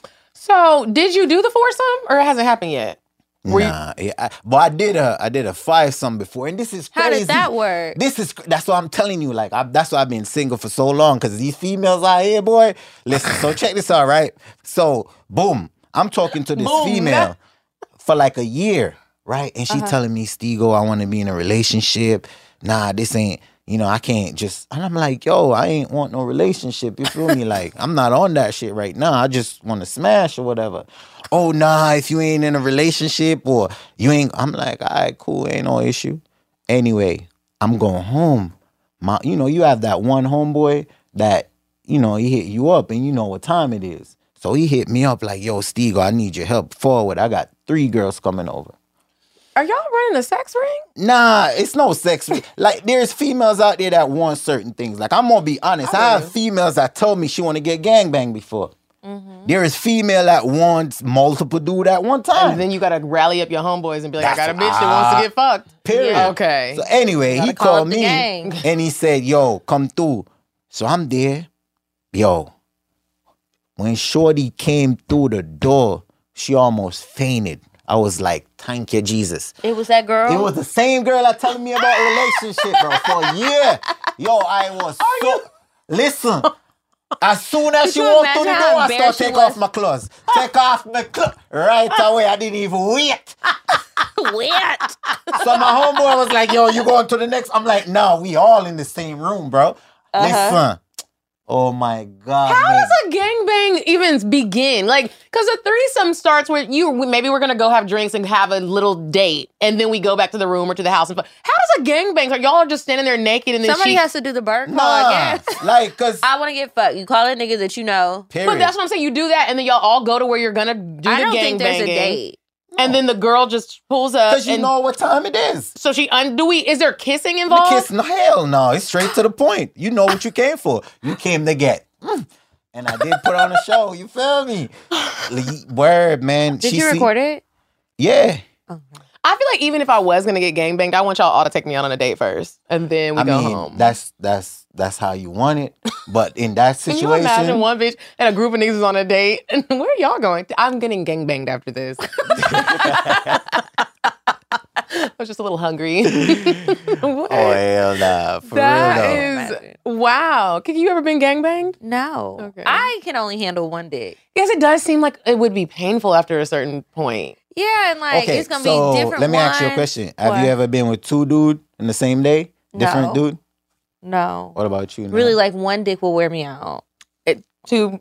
So, did you do the foursome, or it hasn't happened yet? Were you- Nah, yeah, I, but I did a I did a five some before, and this is crazy. How did that work? This is that's what I'm telling you. Like I, that's why I've been single for so long, because these females out here, boy. Listen, so check this out, right? So boom, I'm talking to this Boom. female for like a year, right? And she Uh-huh. telling me, Stego, I want to be in a relationship. Nah, this ain't. You know, I can't just. And I'm like, yo, I ain't want no relationship. You feel me? Like I'm not on that shit right now. I just want to smash or whatever. Oh nah, if you ain't in a relationship or you ain't, I'm like, all right, cool, ain't no issue. Anyway, I'm going home. My, you know, you have that one homeboy that, you know, he hit you up and you know what time it is. So he hit me up like, yo, Stego, I need your help forward. I got three girls coming over. Are y'all running a sex ring? Nah, it's no sex. Like, there's females out there that want certain things. Like, I'm gonna be honest. I, have females that told me she want to get gangbang before. Mm-hmm. There is female that wants multiple dude at one time. And then you gotta rally up your homeboys and be like, I got a That's- bitch that wants ah, to get fucked. Period. Okay. So anyway, Gotta he call called up the me gang. and he said, yo, come through. So I'm there. Yo, when Shorty came through the door, she almost fainted. I was like, thank you, Jesus. It was that girl. It was the same girl that telling me about a relationship, bro, for a year. Yo, I was so... Listen, as soon as Could she you walked through the imagine door, how I started embarrassed take she off was? my clothes. Take off my clothes. Right away, I didn't even wait. Wet. So my homeboy was like, yo, you going to the next? I'm like, no, we all in the same room, bro. Uh-huh. Listen. Oh my God. How man. does a gangbang even begin? Like, because a threesome starts where you maybe we're gonna go have drinks and have a little date, and then we go back to the room or to the house. And fuck. How does a gangbang start? Y'all are just standing there naked and then Somebody she. has to do the bird call, Nah, I guess. like, cause I want to get fucked. You call a nigga that you know. period. But that's what I'm saying. You do that, and then y'all all go to where you're gonna do I the don't think there's a gangbanging. date. And then the girl just pulls up. Because you and know what time it is. So she un- do we? Is there kissing The involved? kiss, no, hell no. It's straight to the point. You know what you came for. You came to get. Mm. And I did put on a show. You feel me? Word, man. Did She you see- record it? Yeah. I feel like even if I was gonna get gangbanged, I want y'all all to take me out on a date first, and then we I go mean, home. that's that's that's how you want it. But in that Can situation, you imagine one bitch and a group of niggas is on a date? And where are y'all going? I'm getting gangbanged after this. I was just a little hungry. What? oh hell nah, for That real is Imagine. wow. Have you ever been gangbanged? No. Okay. I can only handle one dick. Yes, it does seem like it would be painful after a certain point. Yeah, and though. like Okay, it's gonna so be different. let me ask you a ones. question. Have What? you ever been with two dude in the same day? Different No. dude? No. What about you? Now? Really, like one dick will wear me out. It too.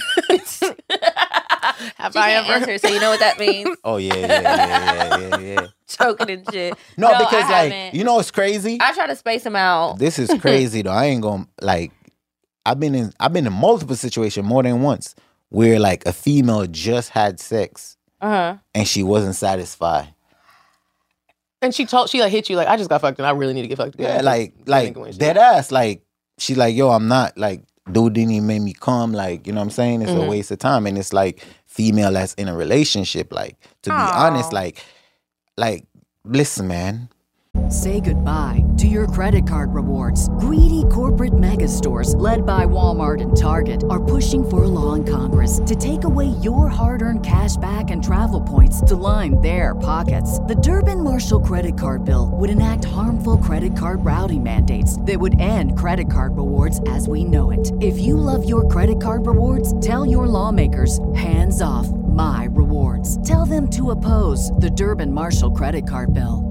Have She I can't ever? answer, so you know what that means. Oh yeah, yeah, yeah, yeah, yeah, yeah. Choking and shit. No, I because like haven't. you know what's crazy? I try to space them out. This is crazy though. I ain't gonna like. I've been in. I've been in multiple situations more than once where like a female just had sex Uh huh. and she wasn't satisfied. And she told she like hit you like I just got fucked and I really need to get fucked again. Yeah, like like dead ass. Like she like yo, I'm not like dude didn't even make me come. Like you know what I'm saying? It's Mhm. a waste of time. And it's like female that's in a relationship. Like to be Aw. honest, like like listen, man. Say goodbye to your credit card rewards. Greedy corporate mega stores, led by Walmart and Target, are pushing for a law in Congress to take away your hard-earned cash back and travel points to line their pockets. The Durbin-Marshall credit card bill would enact harmful credit card routing mandates that would end credit card rewards as we know it. If you love your credit card rewards, tell your lawmakers, hands off my rewards. Tell them to oppose the Durbin-Marshall credit card bill.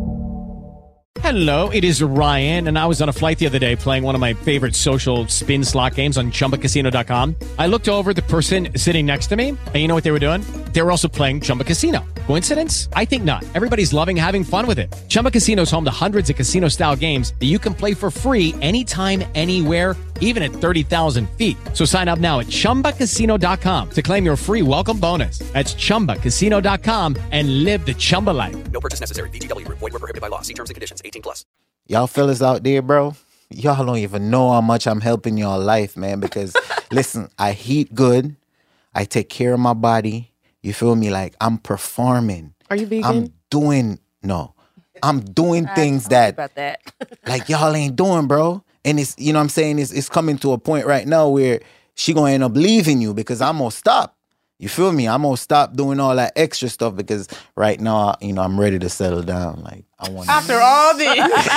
Hello, it is Ryan, and I was on a flight the other day playing one of my favorite social spin slot games on Chumba Casino dot com. I looked over at the person sitting next to me, and you know what they were doing? They were also playing Chumba Casino. Coincidence? I think not. Everybody's loving having fun with it. Chumba Casino is home to hundreds of casino-style games that you can play for free anytime, anywhere, even at thirty thousand feet. So sign up now at Chumba Casino dot com to claim your free welcome bonus. That's Chumba Casino dot com and live the Chumba life. No purchase necessary. V G W. Void where prohibited by law. See terms and conditions. eighteen plus. Y'all fellas out there, bro, y'all don't even know how much I'm helping y'all life, man, because, listen, I eat good. I take care of my body. You feel me? Like, I'm performing. Are you vegan? I'm doing, no. I'm doing things that, about that. like, y'all ain't doing, bro. And it's, you know what I'm saying? It's, it's coming to a point right now where she gonna end up leaving you because I'm gonna stop. You feel me? I'm gonna stop doing all that extra stuff because right now, you know, I'm ready to settle down. Like, I want After all this,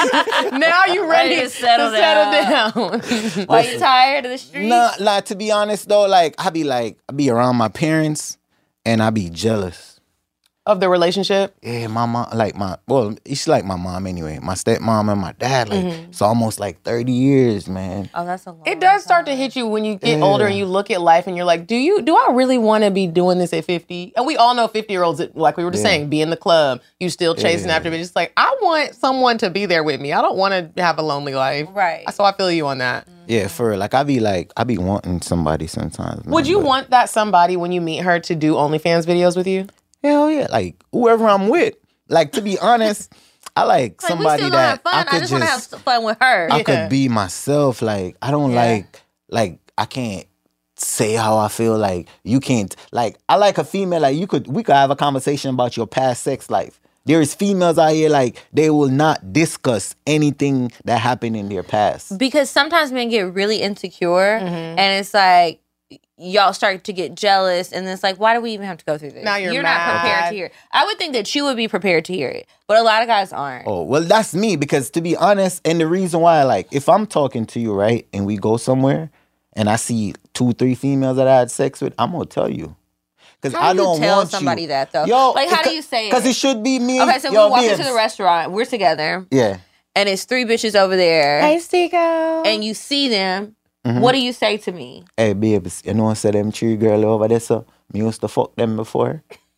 now you ready, Ready to to settle settle down. Why you tired of the streets? Nah, like, to be honest though, like, I be like, I be around my parents and I be jealous. Of the relationship? Yeah, my mom, like my, well, she's like my mom anyway. My stepmom and my dad, like, Mhm. it's almost like thirty years, man. Oh, that's a long It does start to hit you when you get Yeah. older and you look at life and you're like, do you, do I really want to be doing this at fifty? And we all know fifty-year-olds, like we were just Yeah. saying, be in the club, you still chasing Yeah. after me. Just like, I want someone to be there with me. I don't want to have a lonely life. Right. So I feel you on that. Yeah, for real. Like, I be like, I be wanting somebody sometimes. Man, Would you but- want that somebody when you meet her to do OnlyFans videos with you? Hell yeah, like whoever I'm with. Like, to be honest, I like Like, we somebody still gonna that have fun. I I, could just want to have just, some fun with her. I Yeah. could be myself. Like, I don't Yeah. like, like I can't say how I feel. Like, you can't. Like, I like a female. Like, you could, we could have a conversation about your past sex life. There is females out here like they will not discuss anything that happened in their past. Because sometimes men get really insecure, Mm-hmm. and it's like y'all start to get jealous, and it's like, why do we even have to go through this? Now you're not mad. prepared to hear it. I would think that you would be prepared to hear it, but a lot of guys aren't. Oh, well, that's me because to be honest, and the reason why, like, if I'm talking to you, right, and we go somewhere and I see two, three females that I had sex with, I'm gonna tell you. Because How I do you don't tell want somebody you. that though? Yo, like, how do you say it? Because it should be me. Okay, so Yo, we walk babes. into the restaurant, we're together, Yeah. and it's three bitches over there, Hey, Stico. and you see them. Mhm. What do you say to me? Hey, babes, you know I said them three girl over there, so me used to fuck them before.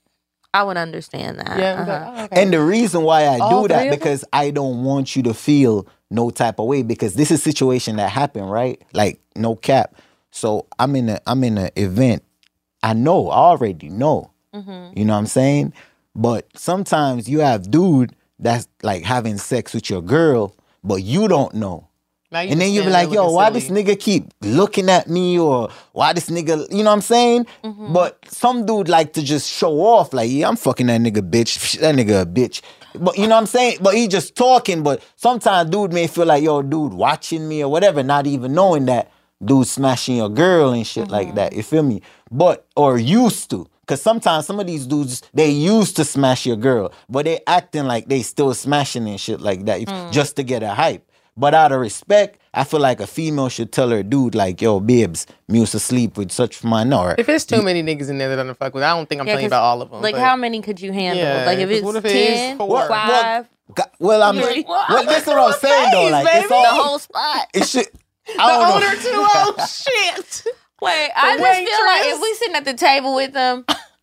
I would understand that. Yeah. Uh-huh. oh, okay. And the reason why I All do three that of them? because I don't want you to feel no type of way because this is a situation that happened, right? Like, no cap. So I'm in a I'm in an event. I know, I already know. Mm-hmm. You know what I'm saying? But sometimes you have dude that's like having sex with your girl, but you don't know. Now you And then just you be stand like, there yo, looking why silly. this nigga keep looking at me or why this nigga, you know what I'm saying? Mm-hmm. But some dude like to just show off like, yeah, I'm fucking that nigga bitch. That nigga a bitch. But you know what I'm saying? But he just talking. But sometimes dude may feel like, yo, dude watching me or whatever, not even knowing that dude smashing your girl and shit Mm-hmm. like that. You feel me? But, or used to. Because sometimes some of these dudes, they used to smash your girl, but they acting like they still smashing and shit like that Mm. just to get a hype. But out of respect, I feel like a female should tell her dude like, yo, babes, me used to sleep with such man. Or If it's too many niggas in there that I don't fuck with, I don't think I'm Yeah, telling you 'cause, about all of them. Like, but- how many could you handle? Yeah, like, if 'cause it's what if it is ten, four? five, Well, well, I'm Three. well, this is what I'm saying though. Like, it's baby. all, the whole spot. it should. The I don't owner know. too. Oh shit. Wait, I just feel like waitress. if we sitting at the table with them,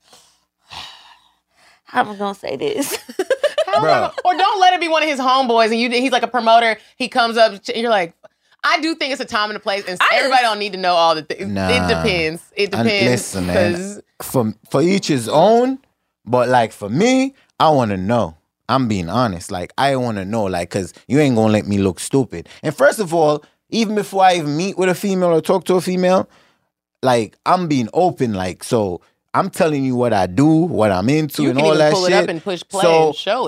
how am I gonna say this? Bro. Or don't let it be one of his homeboys and you he's like a promoter. He comes up and you're like, I do think it's a time and a place, and I everybody just- don't need to know all the things. Nah. It depends. It And depends. listen, man. 'cause- For for each his own, but like for me, I want to know. I'm being honest. Like, I want to know, like, cause you ain't gonna let me look stupid. And first of all, even before I even meet with a female or talk to a female, like, I'm being open. Like, so I'm telling you what I do, what I'm into, You and can all even that pull shit. it up and push play So, and show it.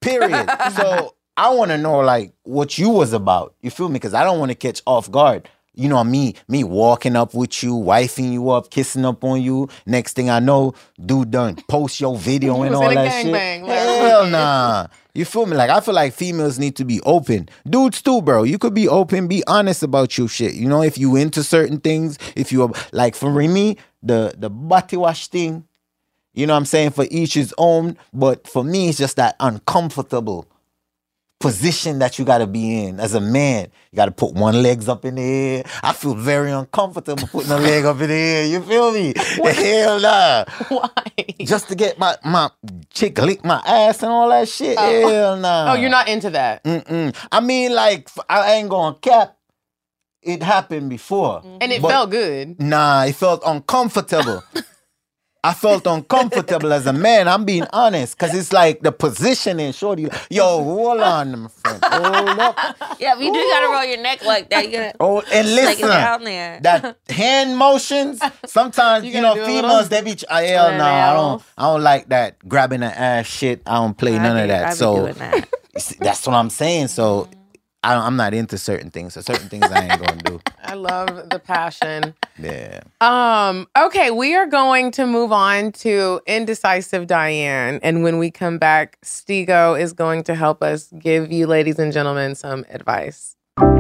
Period. So I want to know like what you was about. You feel me? Because I don't want to catch off guard. You know, me me walking up with you, wifing you up, kissing up on you. Next thing I know, dude done post your video and all that shit. Bang, Hell nah. You feel me? Like, I feel like females need to be open. Dudes too, bro. You could be open, be honest about your shit. You know, if you into certain things, if you, like for me, the, the body wash thing, you know what I'm saying? For each his own. But for me, it's just that uncomfortable position that you got to be in as a man. You got to put one legs up in the air. I feel very uncomfortable putting a leg up in the air. You feel me? Hell nah. Why? Just to get my, my chick lick my ass and all that shit? Oh. Hell nah. Oh, you're not into that? Mm-mm. I mean, like, I ain't gonna cap. It happened before. And it felt good. Nah, it felt uncomfortable. I felt uncomfortable as a man. I'm being honest. Because it's like the positioning. Shorty, yo, hold on, my friend. Hold up. Yeah, but you do got to roll your neck like that. You gotta oh, and like listen, it down there. that hand motions, sometimes, you, you know, females, they be, oh, hell no, I don't, I don't like that grabbing the ass shit. I don't play I none be, of that. I so that. That's what I'm saying. So I don't, I'm not into certain things. So certain things I ain't going to do. I love the passion. Yeah. Um. Okay, we are going to move on to Indecisive Diane. And when we come back, Stego is going to help us give you, ladies and gentlemen, some advice.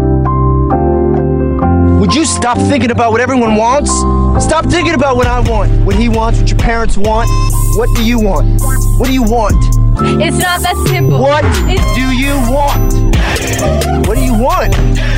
Would you stop thinking about what everyone wants? Stop thinking about what I want, what he wants, what your parents want. What do you want? What do you want? It's not that simple. What it's- do you want? What do you want?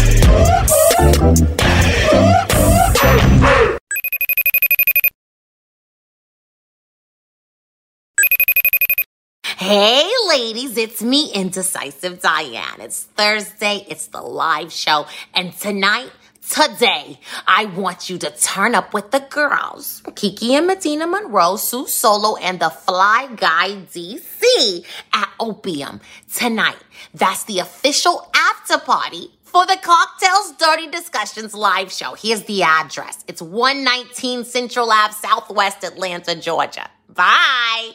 Hey ladies, it's me, Indecisive Diane. It's Thursday, it's the live show, and tonight, today, I want you to turn up with the girls. Kiki and Medina Monroe, Sue Solo, and the Fly Guy D C at Opium tonight. That's the official after party for the Cocktails Dirty Discussions live show. Here's the address. It's one nineteen Central Ave, Southwest Atlanta, Georgia. Bye.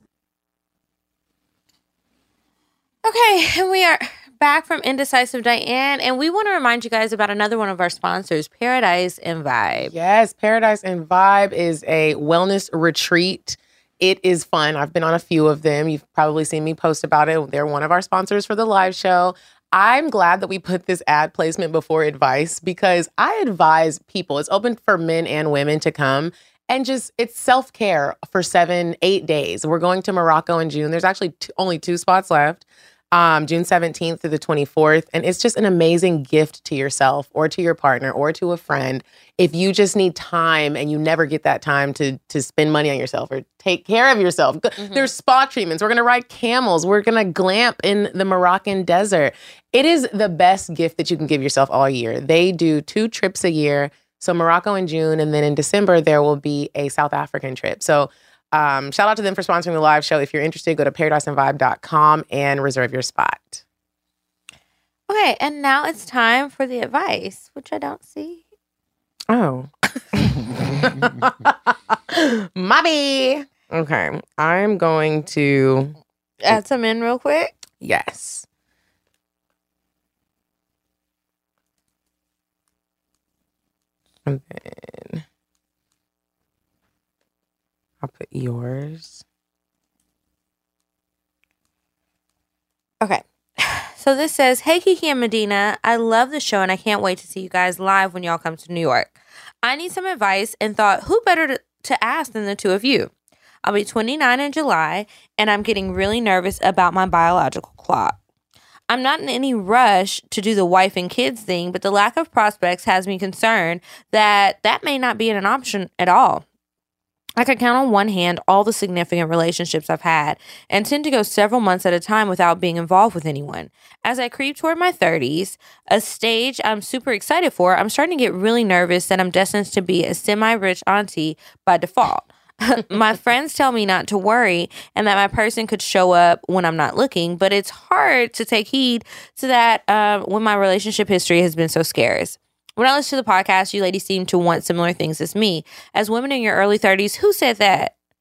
Okay, and we are back from Indecisive Diane, and we want to remind you guys about another one of our sponsors, Paradise and Vibe. Yes, Paradise and Vibe is a wellness retreat. It is fun. I've been on a few of them. You've probably seen me post about it. They're one of our sponsors for the live show. I'm glad that we put this ad placement before advice because I advise people. It's open for men and women to come. And just, it's self-care for seven, eight days. We're going to Morocco in June. There's actually t- only two spots left, um, June seventeenth through the twenty-fourth. And it's just an amazing gift to yourself or to your partner or to a friend. If you just need time and you never get that time to, to spend money on yourself or take care of yourself. Mm-hmm. There's spa treatments. We're going to ride camels. We're going to glamp in the Moroccan desert. It is the best gift that you can give yourself all year. They do two trips a year. So Morocco in June, and then in December, there will be a South African trip. So um, shout out to them for sponsoring the live show. If you're interested, go to paradise and vibe dot com and reserve your spot. Okay, and now it's time for the advice, which I don't see. Oh. Mommy. Okay, I'm going to add some in real quick. Yes. And then I'll put yours. Okay. So this says, hey, Kiki and Medina, I love the show and I can't wait to see you guys live when y'all come to New York. I need some advice and thought, who better to, to ask than the two of you? I'll be twenty-nine in July and I'm getting really nervous about my biological clock. I'm not in any rush to do the wife and kids thing, but the lack of prospects has me concerned that that may not be an option at all. I can count on one hand all the significant relationships I've had and tend to go several months at a time without being involved with anyone. As I creep toward my thirties, a stage I'm super excited for, I'm starting to get really nervous that I'm destined to be a semi-rich auntie by default. My friends tell me not to worry and that my person could show up when I'm not looking, but it's hard to take heed to that uh, when my relationship history has been so scarce. When I listen to the podcast, you ladies seem to want similar things as me. As women in your early thirties, who said that?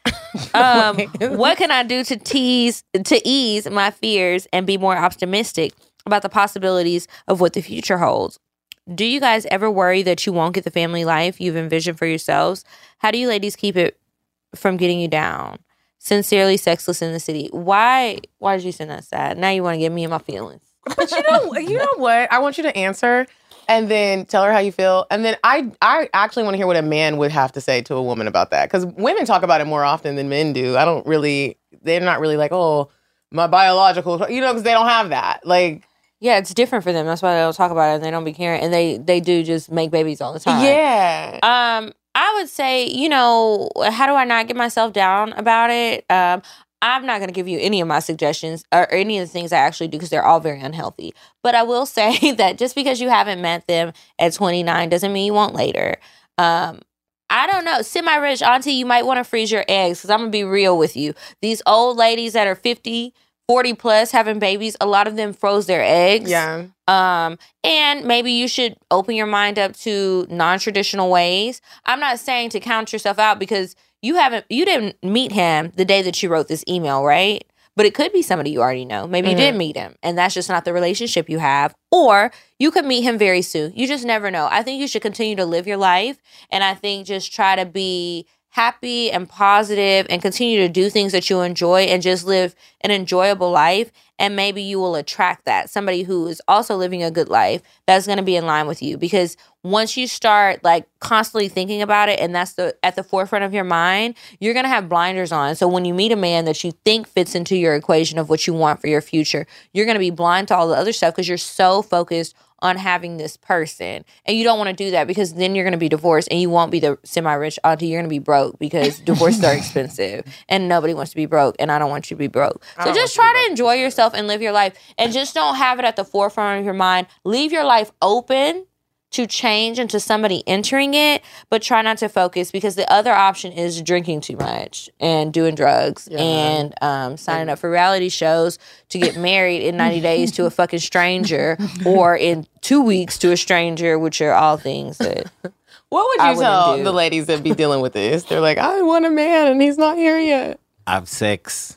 Um, what can I do to tease to ease my fears and be more optimistic about the possibilities of what the future holds? Do you guys ever worry that you won't get the family life you've envisioned for yourselves? How do you ladies keep it from getting you down? Sincerely, Sexless in the City. Why? Why did you send that sad? Now you want to get me in my feelings. But you know, you know what? I want you to answer and then tell her how you feel. And then I, I actually want to hear what a man would have to say to a woman about that. Because women talk about it more often than men do. I don't really, they're not really like, oh, my biological, you know, because they don't have that. Like, yeah, it's different for them. That's why they don't talk about it and they don't be caring. And they, they do just make babies all the time. Yeah. Um, I would say, you know, how do I not get myself down about it? Um, I'm not going to give you any of my suggestions or any of the things I actually do because they're all very unhealthy. But I will say that just because you haven't met them at twenty-nine doesn't mean you won't later. Um, I don't know. Semi-rich auntie, you might want to freeze your eggs because I'm going to be real with you. These old ladies that are fifty, forty plus having babies, a lot of them froze their eggs. Yeah. Um, and maybe you should open your mind up to non-traditional ways. I'm not saying to count yourself out because you haven't, you didn't meet him the day that you wrote this email, right? But it could be somebody you already know. Maybe mm-hmm. you did meet him and that's just not the relationship you have. Or you could meet him very soon. You just never know. I think you should continue to live your life. And I think just try to be happy and positive and continue to do things that you enjoy and just live an enjoyable life. And maybe you will attract that. Somebody who is also living a good life that's going to be in line with you. Because once you start like constantly thinking about it and that's the at the forefront of your mind, you're going to have blinders on. So when you meet a man that you think fits into your equation of what you want for your future, you're going to be blind to all the other stuff because you're so focused on having this person. And you don't want to do that because then you're going to be divorced and you won't be the semi-rich auntie. You're going to be broke because divorces are expensive and nobody wants to be broke and I don't want you to be broke. So just try to enjoy yourself and live your life and just don't have it at the forefront of your mind. Leave your life open to change and to somebody entering it, but try not to focus because the other option is drinking too much and doing drugs yeah. and um, signing up for reality shows to get married in ninety days to a fucking stranger or in two weeks to a stranger, which are all things that What would you tell do. the ladies that be dealing with this? They're like, I want a man and he's not here yet. Have sex.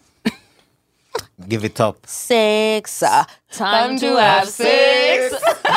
Give it up. Sex. Uh, time, time to have sex.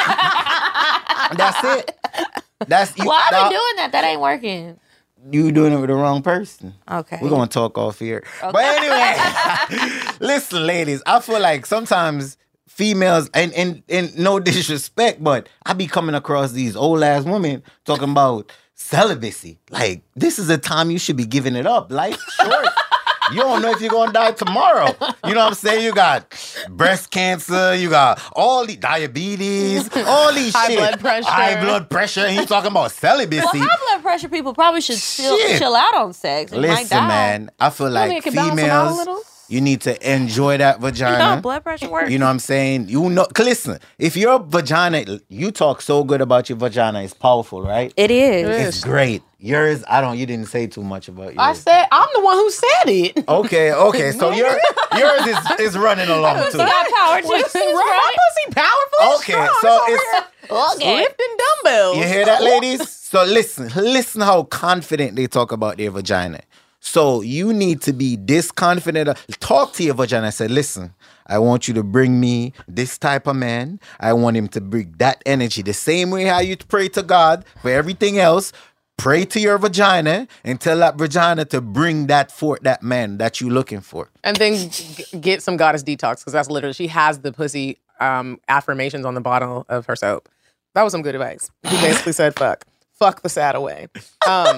That's it. That's you. Well, I've been doing that. That ain't working. You doing it with the wrong person. Okay. We're going to talk off here. Okay. But anyway, listen, ladies, I feel like sometimes females, and, and, and no disrespect, but I be coming across these old ass women talking about celibacy. Like, this is a time you should be giving it up. Life's short. You don't know if you're going to die tomorrow. You know what I'm saying? You got breast cancer. You got all the diabetes. All these high shit. High blood pressure. High blood pressure. And he's talking about celibacy. Well, high blood pressure people probably should still shit. chill out on sex. It Listen, might die. man. I feel like you know, females, you need to enjoy that vagina. You know blood pressure works. You know what I'm saying? You know, listen, if your vagina, you talk so good about your vagina, it's powerful, right? It is. It's great. Yours, I don't, you didn't say too much about yours. I said, I'm the one who said it. Okay, okay. So your, yours is, is running along too. Pussy got power too. Pussy right? Pussy powerful. Okay, strong. so it's, it's okay. lifting dumbbells. You hear that, ladies? So listen, listen how confident they talk about their vagina. So you need to be this confident. Talk to your vagina and say, listen, I want you to bring me this type of man. I want him to bring that energy. The same way how you pray to God for everything else, pray to your vagina and tell that vagina to bring that for that man that you're looking for. And then g- get some Goddess Detox because that's literally, she has the pussy um, affirmations on the bottle of her soap. That was some good advice. He basically said, fuck. Fuck the sad away. Um,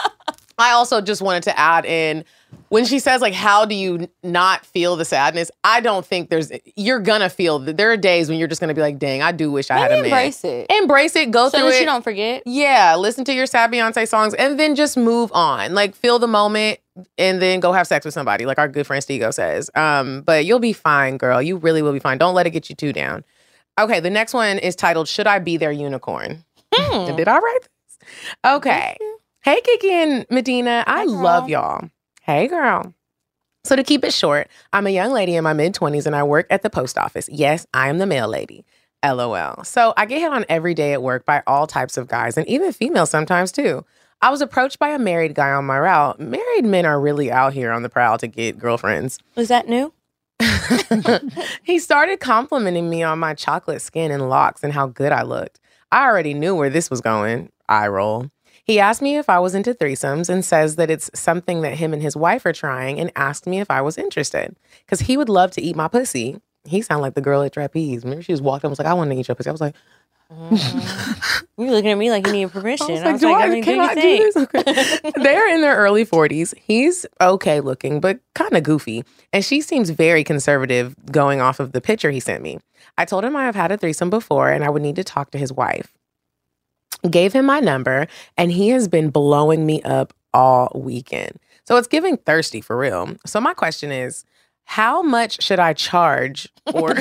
I also just wanted to add in, when she says, like, how do you not feel the sadness? I don't think there's, you're gonna feel, that there are days when you're just gonna be like, dang, I do wish I Maybe had a man. Embrace it. Embrace it, go so through that it. you don't forget. Yeah, listen to your sad Beyonce songs and then just move on. Like, feel the moment and then go have sex with somebody, like our good friend Stego says. Um, but you'll be fine, girl. You really will be fine. Don't let it get you too down. Okay, the next one is titled, Should I Be Their Unicorn? Hmm. Did I write this? Okay. Hey, Kiki and Medina. I Hey, love y'all. Hey, girl. So to keep it short, I'm a young lady in my mid-twenties and I work at the post office. Yes, I am the mail lady. LOL. So I get hit on every day at work by all types of guys and even females sometimes too. I was approached by a married guy on my route. Married men are really out here on the prowl to get girlfriends. Was that new? He started complimenting me on my chocolate skin and locks and how good I looked. I already knew where this was going. Eye roll. He asked me if I was into threesomes and says that it's something that him and his wife are trying and asked me if I was interested because he would love to eat my pussy. He sounded like the girl at Trapeze. Remember, she just walked up and was like, I want to eat your pussy. I was like, mm-hmm. You're looking at me like you need permission. I was like, I was like, do I, can I do this? Okay. They're in their early forties. He's okay looking, but kind of goofy. And she seems very conservative going off of the picture he sent me. I told him I have had a threesome before and I would need to talk to his wife. Gave him my number, and he has been blowing me up all weekend. So it's giving thirsty for real. So my question is, how much should I charge or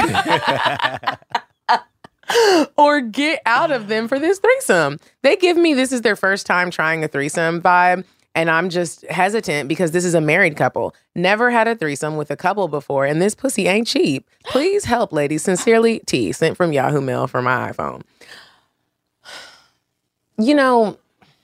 or get out of them for this threesome? They give me this is their first time trying a threesome vibe, and I'm just hesitant because this is a married couple. Never had a threesome with a couple before, and this pussy ain't cheap. Please help, ladies. Sincerely, T, sent from Yahoo Mail for my iPhone. You know,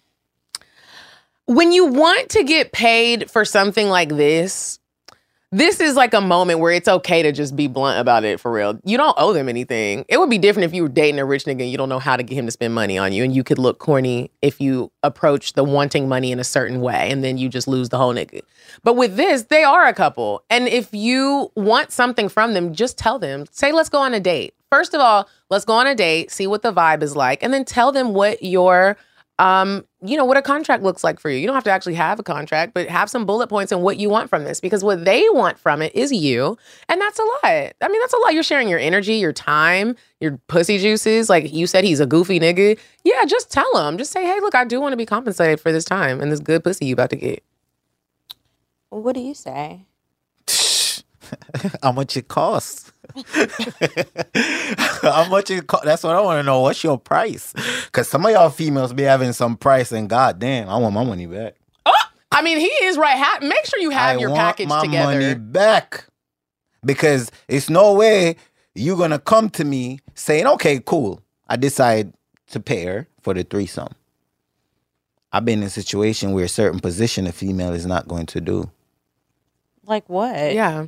when you want to get paid for something like this, this is like a moment where it's okay to just be blunt about it for real. You don't owe them anything. It would be different if you were dating a rich nigga and you don't know how to get him to spend money on you, and you could look corny if you approach the wanting money in a certain way and then you just lose the whole nigga. But with this, they are a couple. And if you want something from them, just tell them. Say, let's go on a date. First of all, let's go on a date, see what the vibe is like, and then tell them what your, um, you know, what a contract looks like for you. You don't have to actually have a contract, but have some bullet points on what you want from this, because what they want from it is you, and that's a lot. I mean, that's a lot. You're sharing your energy, your time, your pussy juices. Like you said, he's a goofy nigga. Yeah, just tell him. Just say, hey, look, I do want to be compensated for this time and this good pussy you about to get. What do you say? How much it costs? How much it cost? That's what I want to know. What's your price? Because some of y'all females be having some price, and goddamn, I want my money back. Oh, I mean, he is right. Ha- make sure you have I your want package my together. money back, because it's no way you're gonna come to me saying, "Okay, cool, I decide to pay her for the threesome." I've been in a situation where a certain position a female is not going to do. Like what? Yeah.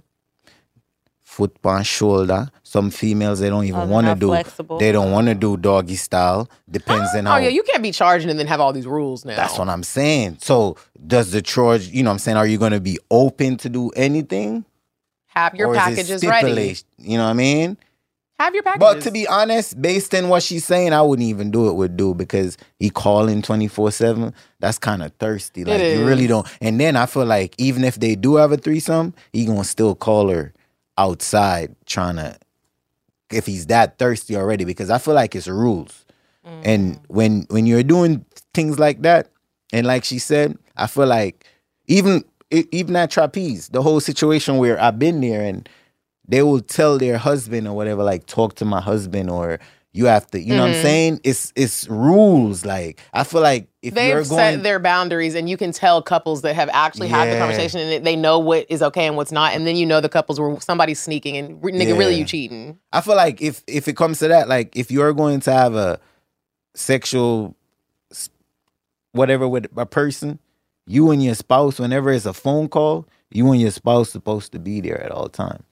Foot on shoulder. Some females, they don't even Oh, want to not do. flexible. They don't want to do doggy style. Depends on how. Oh, yeah, you can't be charging and then have all these rules now. That's what I'm saying. So does the charge? You know, what I'm saying, are you going to be open to do anything? Have your Or is it packages ready. stipulation? You know what I mean? Have your packages. But to be honest, based on what she's saying, I wouldn't even do it with dude, because he calling twenty-four seven. That's kind of thirsty. Like, It you really is. don't. And then I feel like even if they do have a threesome, he gonna still call her outside trying to, if he's that thirsty already, because I feel like it's rules. And when when you're doing things like that, and like she said, I feel like even e- even at Trapeze, the whole situation where I've been there, and they will tell their husband or whatever, like, talk to my husband, or you have to, you know what I'm Mhm. saying? It's it's rules. Like, I feel like if They've you're set going, their boundaries, and you can tell couples that have actually had the Yeah. conversation and they know what is okay and what's not. And then you know the couples where somebody's sneaking and nigga, really Yeah. you cheating. I feel like if if it comes to that, like, if you're going to have a sexual s- whatever with a person, you and your spouse, whenever it's a phone call, you and your spouse supposed to be there at all time.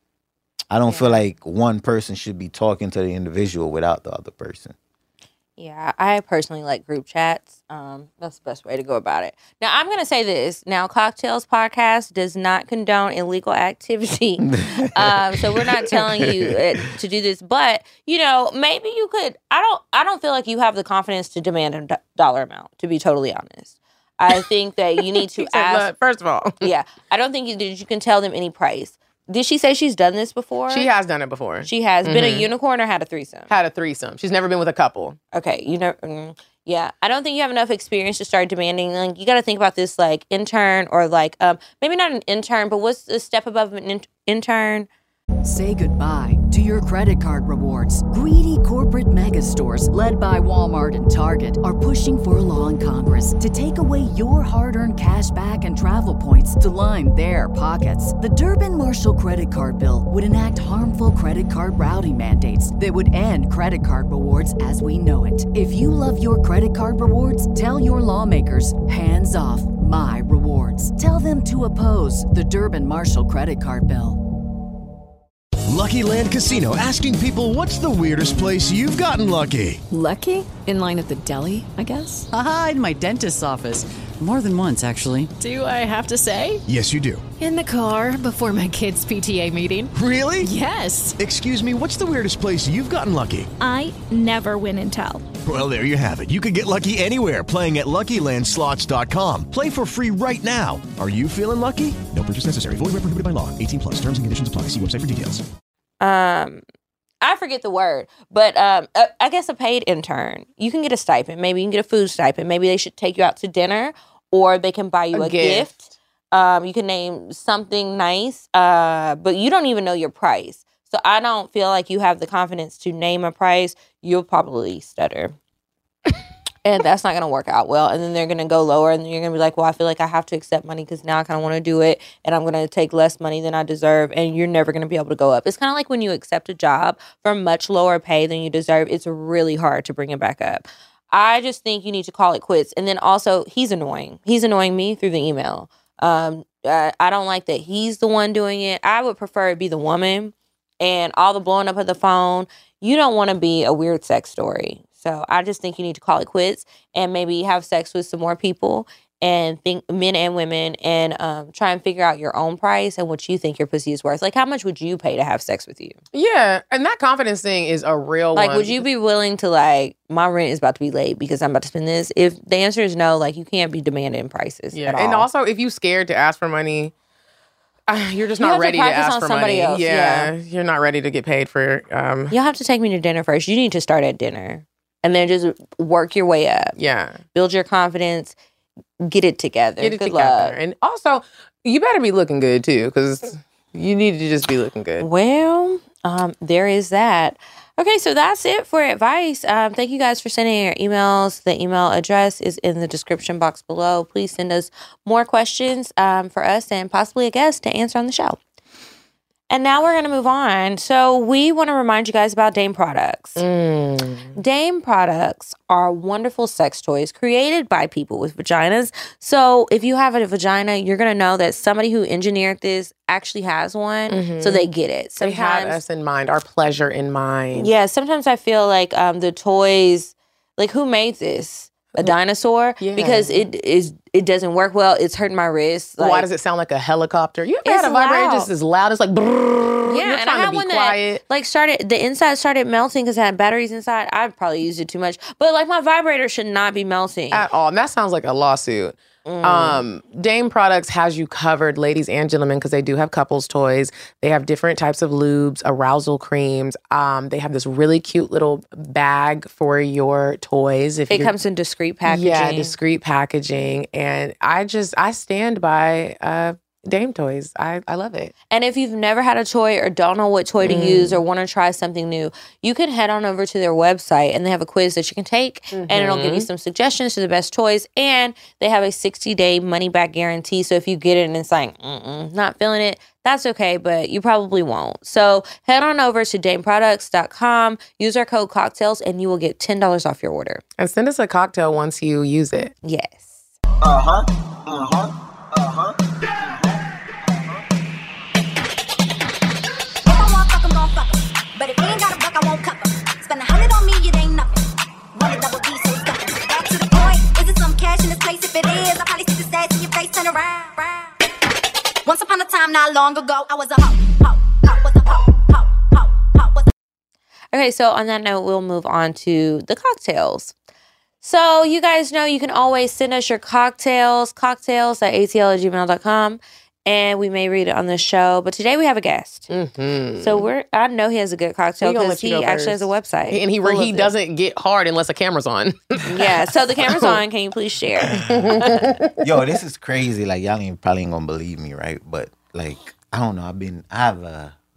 I don't feel like one person should be talking to the individual without the other person. Yeah, I personally like group chats. Um, that's the best way to go about it. Now, I'm going to say this. Now, Cocktails Podcast does not condone illegal activity. um, so we're not telling you uh, to do this. But, you know, maybe you could. I don't I don't feel like you have the confidence to demand a do- dollar amount, to be totally honest. I think that you need to He said, ask. "Look, first of all." Yeah, I don't think you, that you can tell them any price. Did she say she's done this before? She has done it before. She has been a Mhm. unicorn or had a threesome? Had a threesome. She's never been with a couple. Okay, you know, mm, yeah. I don't think you have enough experience to start demanding. Like, you got to think about this, like intern or like um maybe not an intern, but what's the step above an in- intern? Say goodbye to your credit card rewards. Greedy corporate mega stores, led by Walmart and Target, are pushing for a law in Congress to take away your hard-earned cash back and travel points to line their pockets. The Durbin-Marshall credit card bill would enact harmful credit card routing mandates that would end credit card rewards as we know it. If you love your credit card rewards, tell your lawmakers, hands off my rewards. Tell them to oppose the Durbin-Marshall credit card bill. Lucky Land Casino, asking people, what's the weirdest place you've gotten lucky? Lucky? In line at the deli, I guess? Aha, in my dentist's office. More than once, actually. Do I have to say? Yes, you do. In the car before my kids' P T A meeting. Really? Yes. Excuse me, what's the weirdest place you've gotten lucky? I never win and tell. Well, there you have it. You can get lucky anywhere, playing at Lucky Land Slots dot com. Play for free right now. Are you feeling lucky? No purchase necessary. Void where prohibited by law. eighteen plus. Terms and conditions apply. See website for details. Um, I forget the word, but um, uh, I guess a paid intern. You can get a stipend. Maybe you can get a food stipend. Maybe they should take you out to dinner, or they can buy you a, A gift. gift. Um, you can name something nice, uh, but you don't even know your price. So I don't feel like you have the confidence to name a price. You'll probably stutter. And that's not going to work out well. And then they're going to go lower, and then you're going to be like, well, I feel like I have to accept money because now I kind of want to do it, and I'm going to take less money than I deserve, and you're never going to be able to go up. It's kind of like when you accept a job for much lower pay than you deserve. It's really hard to bring it back up. I just think you need to call it quits. And then also, he's annoying. He's annoying me through the email. Um, I, I don't like that he's the one doing it. I would prefer it be the woman, and all the blowing up of the phone. You don't want to be a weird sex story. So I just think you need to call it quits and maybe have sex with some more people and think men and women and um, try and figure out your own price and what you think your pussy is worth. Like, how much would you pay to have sex with you? Yeah, and that confidence thing is a real Like, one. would you be willing to, like, my rent is about to be late because I'm about to spend this? If the answer is no, like, you can't be demanding prices Yeah, at and all. also if you scared to ask for money, uh, you're just You not have to ready to, practice ask on for somebody money. else, Yeah, yeah. you're not ready to get paid for. Um, You'll have to take me to dinner first. You need to start at dinner and then just work your way up. Yeah. Build your confidence. Get it together. Get it Good together, luck. and also you better be looking good too, because you need to just be looking good. Well, um, there is that. Okay, so that's it for advice. Um, thank you guys for sending your emails. The email address is in the description box below. Please send us more questions um, for us and possibly a guest to answer on the show. And now we're going to move on. So we want to remind you guys about Dame Products. Mm. Dame Products are wonderful sex toys created by people with vaginas. So if you have a vagina, you're going to know that somebody who engineered this actually has one. Mhm. So they get it. They have Sometimes, us in mind, our pleasure in mind. yeah, sometimes I feel like um, the toys, like who made this? A dinosaur? Yeah. Because it is it doesn't work well. It's hurting my wrist. Why Like, does it sound like a helicopter? You ever It's had a vibrator loud. just as loud? It's like, brrrr. Yeah, You're and trying I had to be one quiet. that like started the inside started melting because it had batteries inside. I probably used it too much, but like my vibrator should not be melting At all. And that sounds like a lawsuit. Mm. Um, Dame Products has you covered, ladies and gentlemen, because they do have couples toys. They have different types of lubes, arousal creams. Um, they have this really cute little bag for your toys. If It you're- comes in discreet packaging. Yeah, discreet packaging. And I just, I stand by uh, Dame Toys. I, I love it. And if you've never had a toy or don't know what toy to Mm. use or want to try something new, you can head on over to their website and they have a quiz that you can take and it'll give you Mhm. some suggestions to the best toys. And they have a sixty day money back guarantee. So if you get it and it's like, mm-mm, not feeling it, that's okay, but you probably won't. So head on over to dame products dot com, use our code cocktails, and you will get ten dollars off your order. And send us a cocktail once you use it. Yes. Uh-huh. Uh-huh. Uh-huh. But if you ain't got a buck, I won't cup 'em. Spend a hundred on me, it ain't nothing. Run a double D, so stuck 'em. Back to the point, is it some cash in this place? If it is, I probably see the stats in your face, turn around. round. Once upon a time, not long ago, I was a hoe, hoe, hoe, was a hoe, hoe, hoe, hoe, was a Okay, so on that note, we'll move on to the cocktails. So you guys know you can always send us your cocktails, cocktails at a t l at gmail dot com, and we may read it on the show. But today we have a guest. Mm-hmm. So we're I know he has a good cocktail He gonna because let you he go actually has a first. website. And he full he of it. doesn't get hard unless a camera's on. Yeah, so the camera's on. Can you please share? Yo, this is crazy. Like, y'all ain't probably ain't gonna believe me, right? But like, I don't know. I've been, I have a,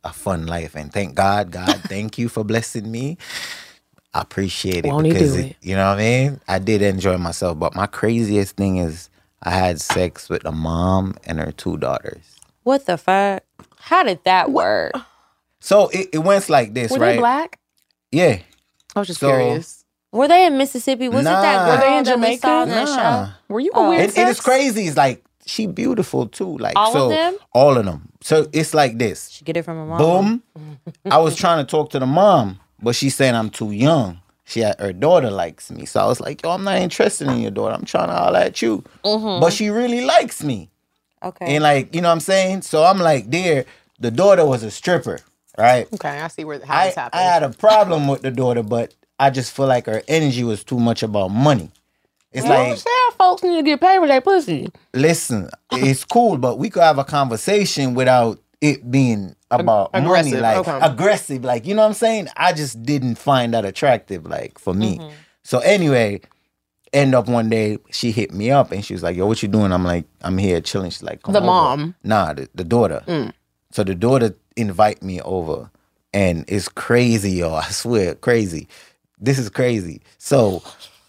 a fun life. And thank God, God, thank you for blessing me. I appreciate it Won't he because do it, it? you know what I mean? I did enjoy myself, but my craziest thing is I had sex with a mom and her two daughters. What the fuck? How did that work? So it, it went like this, Were right? they black? Yeah. I was just So- curious. Were they in Mississippi? Was Nah. it that girl Were they in that we Jamaica? saw on that Nah. show? Were you a Oh. weird And, and it's sex? crazy. It's like she beautiful too. Like All of so, them? all of them. So it's like this. She get it from her mom. Boom. I was trying to talk to the mom, but she's saying I'm too young. She had, her daughter likes me. So I was like, yo, I'm not interested in your daughter. I'm trying to holler at you. Mhm. But she really likes me. Okay. And like, you know what I'm saying? So I'm like, there, the daughter was a stripper, right? Okay, I see where how I, this happened. I had a problem with the daughter, but I just feel like her energy was too much about money. It's You like, understand folks need to get paid with their pussy. listen, it's cool, but we could have a conversation without it being about Ag- money, aggressive, like okay. aggressive, like, you know what I'm saying? I just didn't find that attractive, like, for me. Mm-hmm. So anyway, end up one day, she hit me up and she was like, yo, what you doing? I'm like, I'm here chilling. She's like, come The over. mom? Nah, the, the daughter. Mm. So the daughter invite me over, and it's crazy, yo. I swear, crazy. This is crazy. So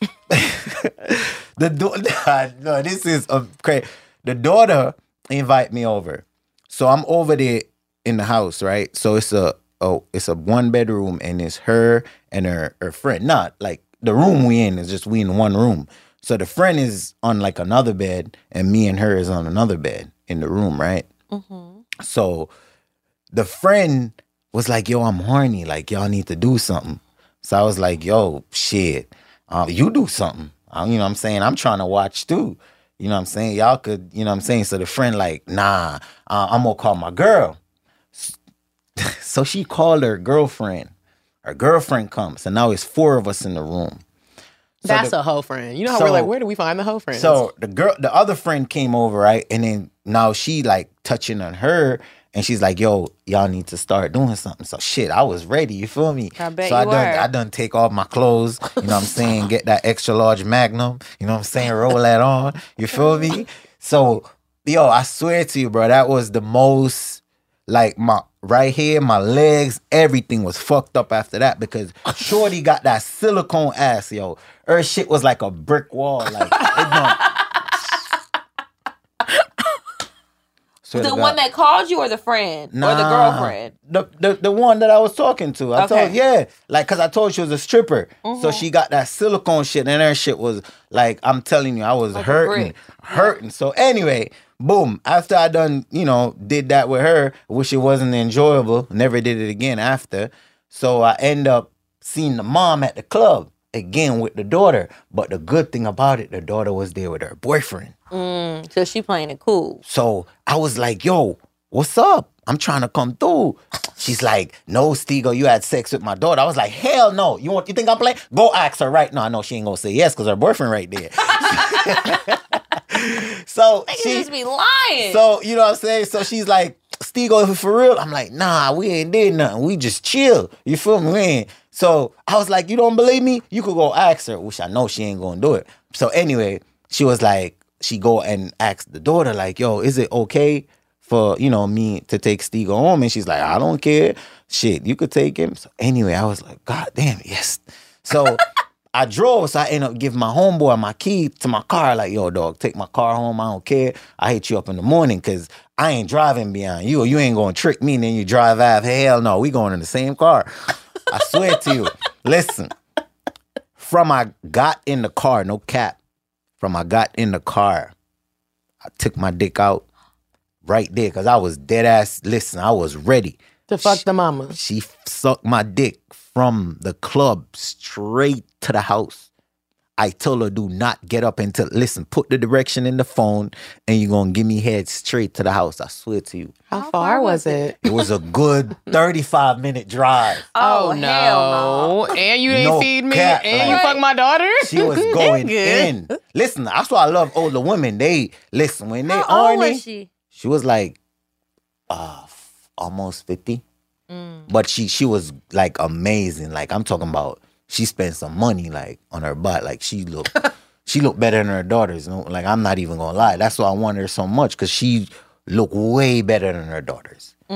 the daughter, no, this is a crazy. The daughter invite me over, so I'm over there in the house, right? So it's a oh, it's a one bedroom, and it's her and her her friend. Not like the room we in is just we in one room. So the friend is on like another bed, and me and her is on another bed in the room, right? Mm-hmm. So the friend was like, yo, I'm horny. Like, y'all need to do something. So I was like, yo, shit, uh, you do something. Uh, you know what I'm saying? I'm trying to watch too. You know what I'm saying? Y'all could, you know what I'm saying? So the friend like, nah, uh, I'm going to call my girl. So she called her girlfriend. Her girlfriend comes. And now it's four of us in the room. So That's the- a hoe friend. You know how so- we're like, where do we find the hoe friends? So the girl, the other friend came over, right? And then now she like touching on her, and she's like, "Yo, y'all need to start doing something." So shit, I was ready. You feel me? I bet so I you done, were. I done take off my clothes. You know what I'm saying? Get that extra large Magnum. You know what I'm saying? Roll that on. You feel me? So yo, I swear to you, bro, that was the most like my right here, my legs, everything was fucked up after that because Shorty got that silicone ass, yo. Her shit was like a brick wall, like it done. Swear to The God. one that called you or the friend? Or the Nah. girlfriend? The, the the one that I was talking to. I Okay. told yeah, like cause I told she was a stripper, so Mhm. she got that silicone shit, and her shit was like I'm telling you, I was Like a hurting, brick. hurting. So anyway, boom. After I done, you know, did that with her, which it wasn't enjoyable. Never did it again after. So I end up seeing the mom at the club again with the daughter. But the good thing about it, the daughter was there with her boyfriend. Mm, so she playing it cool. So I was like, yo, what's up? I'm trying to come through. She's like, no, Stego, you had sex with my daughter. I was like, hell no. You want? You think I'm playing? Go ask her right now. I know she ain't gonna say yes because her boyfriend right there. So Niggas she just be lying. So you know what I'm saying? So she's like, Stego, if it's for real, I'm like, nah, we ain't did nothing. We just chill. You feel me? We ain't. So I was like, you don't believe me? You could go ask her, which I know she ain't gonna do it. So anyway, she was like, she go and ask the daughter, like, yo, is it okay for, you know, me to take Stego home? And she's like, I don't care. Shit, you could take him. So anyway, I was like, God damn, yes. So I drove, so I ended up giving my homeboy my key to my car, like, yo, dog, take my car home. I don't care. I hit you up in the morning because I ain't driving behind you. You ain't gonna trick me and then you drive out. Hell no, we going in the same car. I swear to you. Listen, from I got in the car, no cap, from I got in the car, I took my dick out right there because I was dead ass. Listen, I was ready. To fuck the mama. She sucked my dick from the club straight to the house. I told her, do not get up until, listen, put the direction in the phone and you're going to give me head straight to the house. I swear to you. How, far was it? It was a good thirty-five minute drive. Oh, no. And you ain't No feed me. cap, and you like- fuck my daughter. She was going Good. in. Listen, that's why I love older women. They, listen, when they How old horny, was she? she was like uh, f- almost fifty. Mm. But she she was like amazing. Like I'm talking about she spent some money like on her butt. Like she looked she looked better than her daughters. You know? Like I'm not even gonna lie. That's why I wanted her so much because she looked way better than her daughters. Mm-hmm.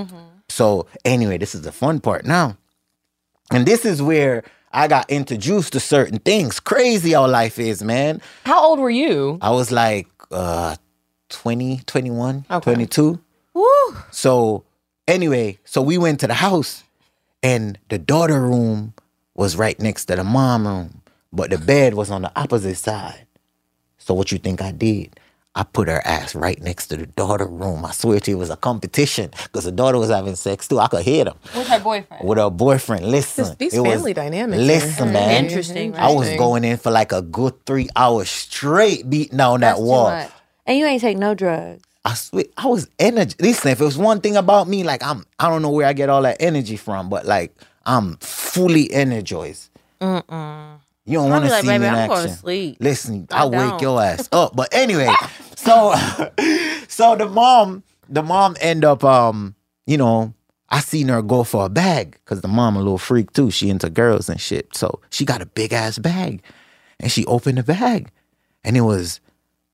So anyway, this is the fun part now. And this is where I got introduced to certain things. Crazy how life is, man. How old were you? I was like uh, twenty, twenty-one, Okay. twenty-two. Woo. So anyway, so we went to the house and the daughter room was right next to the mom room, but the bed was on the opposite side. So what you think I did? I put her ass right next to the daughter room. I swear to you, it was a competition because the daughter was having sex too. I could hear them. With her boyfriend. With her boyfriend. Listen. This- these it was- family dynamics Listen, are man. Interesting, I was right? going in for like a good three hours straight beating down That's that too wall. much. And you ain't take no drugs. I swear, I was energy. Listen, if it was one thing about me, like I'm, I don't know where I get all that energy from, but like I'm fully energized. Mm-mm. You don't I'll want be to like, see baby, me in I'm action. going to sleep. Listen, I I'll wake don't. your ass up. But anyway, so so the mom, the mom end up, um, you know, I seen her go for a bag because the mom a little freak too. She into girls and shit. So she got a big ass bag, and she opened the bag, and it was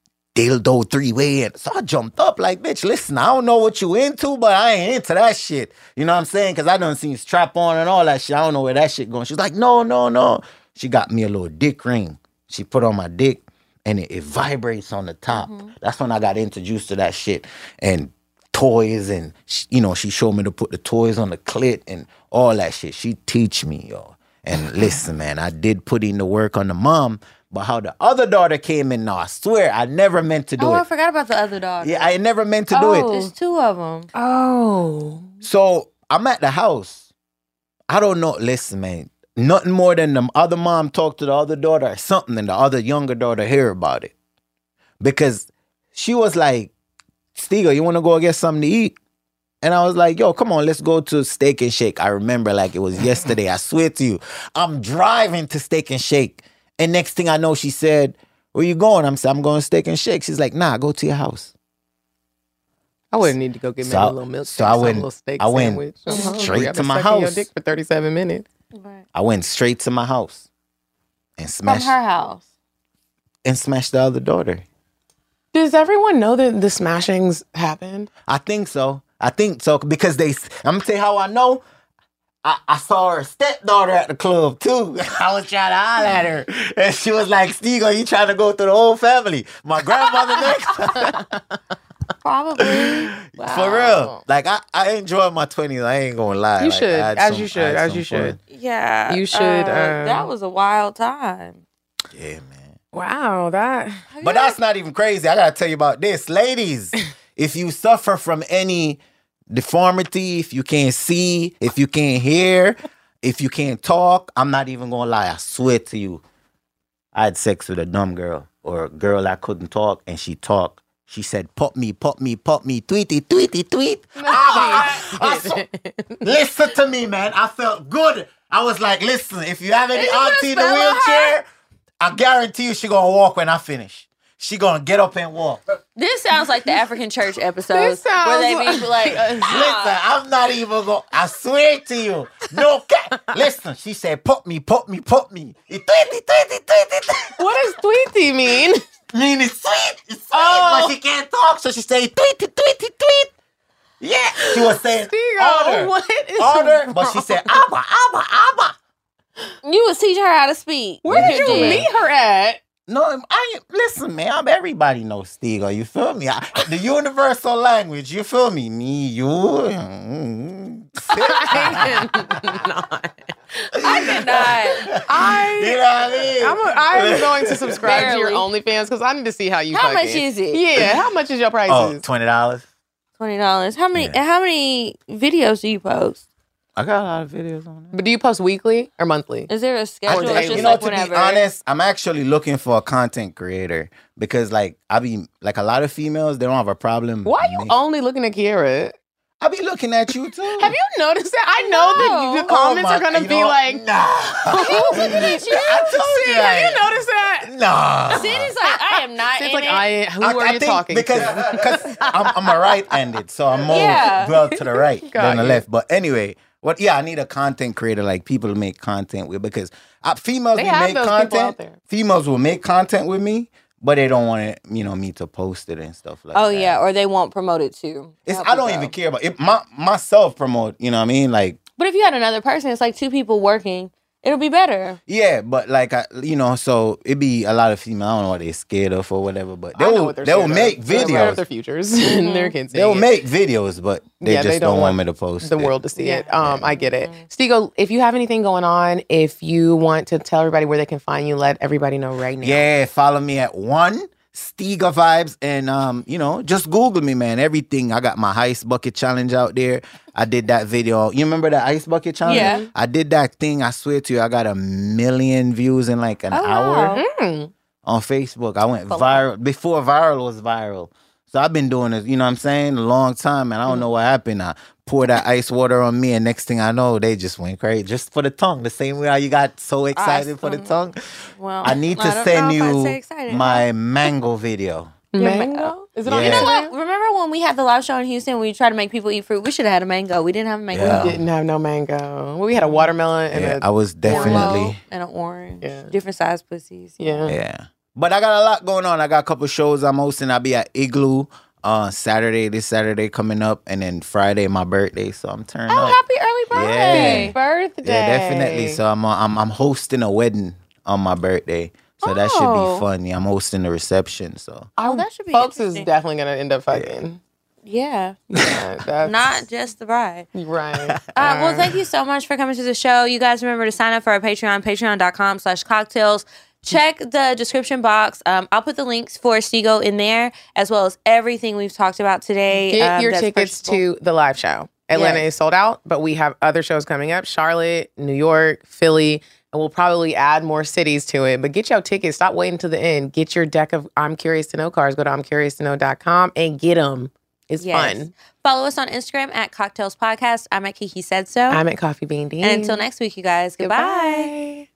dildo three way. And so I jumped up like, bitch, listen, I don't know what you into, but I ain't into that shit. You know what I'm saying? Because I done seen strap on and all that shit. I don't know where that shit going. She's like, no, no, no. She got me a little dick ring. She put on my dick and it, it vibrates on the top. Mm-hmm. That's when I got introduced to that shit. And toys and, she, you know, she showed me to put the toys on the clit and all that shit. She teach me, yo. And listen, man, I did put in the work on the mom, but how the other daughter came in, no, I swear, I never meant to do Oh, I it. forgot about the other dog. Yeah, I never meant to do Oh, it. there's two of them. Oh. So I'm at the house. I don't know. Listen, man. Nothing more than the other mom talk to the other daughter or something, and the other younger daughter hear about it. Because she was like, Stiga, you want to go get something to eat? And I was like, yo, come on, let's go to Steak and Shake. I remember like it was yesterday. I swear to you. I'm driving to Steak and Shake. And next thing I know, she said, where you going? I'm saying, I'm going to Steak and Shake. She's like, nah, go to your house. I wouldn't need to go get me So a I- little milk. so I went- a little steak I went sandwich. I'm hungry. straight I've to been my sucking your house. dick for thirty-seven minutes. I went straight to my house and From smashed her house. and smashed the other daughter. Does everyone know that the smashings happened? I think so. I think so because they. I'm gonna tell you how I know. I, I saw her stepdaughter at the club too. I was trying to holler at her, and she was like, "Stigo, you trying to go through the whole family?" My grandmother next. Probably. For real. Like I, I enjoyed my twenties. I ain't gonna lie. You Like, should, I had as some- you I should, had as some you should. fun. Yeah. You should, uh, um, that was a wild time. Yeah, man. Wow, that. But that's not even crazy. I gotta tell you about this, ladies. If you suffer from any deformity, if you can't see, if you can't hear, if you can't talk, I'm not even gonna lie. I swear to you, I had sex with a dumb girl or a girl that couldn't talk, and she talked. She said, "Pop me, pop me, pop me, tweety, tweety, tweet." I- I saw- listen to me, man. I felt good. I was like, listen, if you have any Did you auntie in the spell her? wheelchair, I guarantee you she gonna walk when I finish. She gonna get up and walk. This sounds like the African church episode This sounds where they like- be like, uh, Listen, I'm not even going. I swear to you. No cat. Listen, she said, put me, put me, put me. It tweety, tweety, tweety. What does tweety mean? mean it's sweet. It's sweet, Oh. but she can't talk, so she say tweety, tweety, tweet. Yeah. She was saying Stigo, order, what is order, but she said abba, abba, abba. you would teach her how to speak. Where with did your you dick. meet her at? No, I listen, man. I'm, everybody knows Stigo. You feel me? I, the universal language. You feel me? Me, you. mm, I cannot. I cannot. I, You know what I mean? I'm, a, I'm going to subscribe to your Barely. OnlyFans because I need to see how you How fucking- much is it? Yeah, how much is your prices? Oh, twenty dollars. Twenty dollars. How many? Yeah. How many videos do you post? I got a lot of videos on there. But do you post weekly or monthly? Is there a I schedule? think- Or it's just you know, like to whenever? be honest, I'm actually looking for a content creator because, like, I be like a lot of females, they don't have a problem. Why are you make- only looking at Kiera? I be looking at you too. Have you noticed that? I know that No. the comments Oh my- are gonna you be know- like, nah. "Who's looking at you?" I told Sid, you, have you I- noticed that? Nah. Sid is like, I am not Sid's in like, it. I, who I- are I you think talking because, to? Because I'm, I'm a right-handed, so I'm more Yeah. dwell to the right Got than the you. left. But anyway, what? Yeah, I need a content creator, like people to make content with, because uh, females They will have make those people out content. there. Females will make content with me, but they don't want it, you know, me to post it and stuff like Oh that. yeah, or they won't promote it too. It's, I don't even care about it. My, myself promote, you know what I mean? Like, But if you had another person, it's like two people working. It'll be better. yeah, but like, I, you know, so it be a lot of female. I don't know what they're scared of or whatever, but they I know will, what they're they will scared make of. They're videos. scared of their futures and their kids. They'll seeing it. make videos, but they Yeah, just they don't, don't want want me to post the it. world to see it. Um, I get it. Stigo, if you have anything going on, if you want to tell everybody where they can find you, let everybody know right now. Yeah, follow me at one Stiga Vibes, and um, you know, just Google me, man. Everything. I got my ice bucket challenge out there. I did that video. You remember that ice bucket challenge? Yeah. I did that thing. I swear to you, I got a million views in like an Oh, hour wow. Mm. on Facebook. I went viral before viral was viral. So I've been doing this, you know what I'm saying, a long time, and I don't know what happened. I poured that ice water on me, and next thing I know, they just went crazy. Just for the tongue, the same way how you got so excited for the tongue. Well, I need to I don't send know if I'd say you excited. my mango video. Mango? Is it on Yeah. You know Instagram? what? Remember when we had the live show in Houston? We tried to make people eat fruit. We should have had a mango. We didn't have a mango. Yeah. We didn't have no mango. Well, we had a watermelon and Yeah, a I was definitely. Yellow and an orange. Yeah. Different size pussies. yeah. Yeah. But I got a lot going on. I got a couple shows I'm hosting. I'll be at Igloo uh, Saturday, this Saturday coming up, and then Friday, my birthday. So I'm turning Oh, up. happy early birthday. Yeah. Birthday. Yeah, definitely. So I'm, uh, I'm I'm hosting a wedding on my birthday. So that should Oh. be fun. Yeah, I'm hosting the reception. So Oh, that should be Folks is interesting. definitely going to end up fucking. Yeah. Yeah, that's Not just the bride. right. Uh, well, thank you so much for coming to the show. You guys remember to sign up for our Patreon, patreon.com slash cocktails. Check the description box. Um, I'll put the links for Stigo in there, as well as everything we've talked about today. Get um, your that's tickets purchasable. to the live show. Atlanta Yes. is sold out, but we have other shows coming up. Charlotte, New York, Philly, and we'll probably add more cities to it. But get your tickets. Stop waiting to the end. Get your deck of I'm Curious to Know cards. Go to I'm curious to know dot com and get them. It's Yes. fun. Follow us on Instagram at Cocktails Podcast. I'm at Kiki Said So. I'm at Coffee Bean D. and until next week, you guys, goodbye.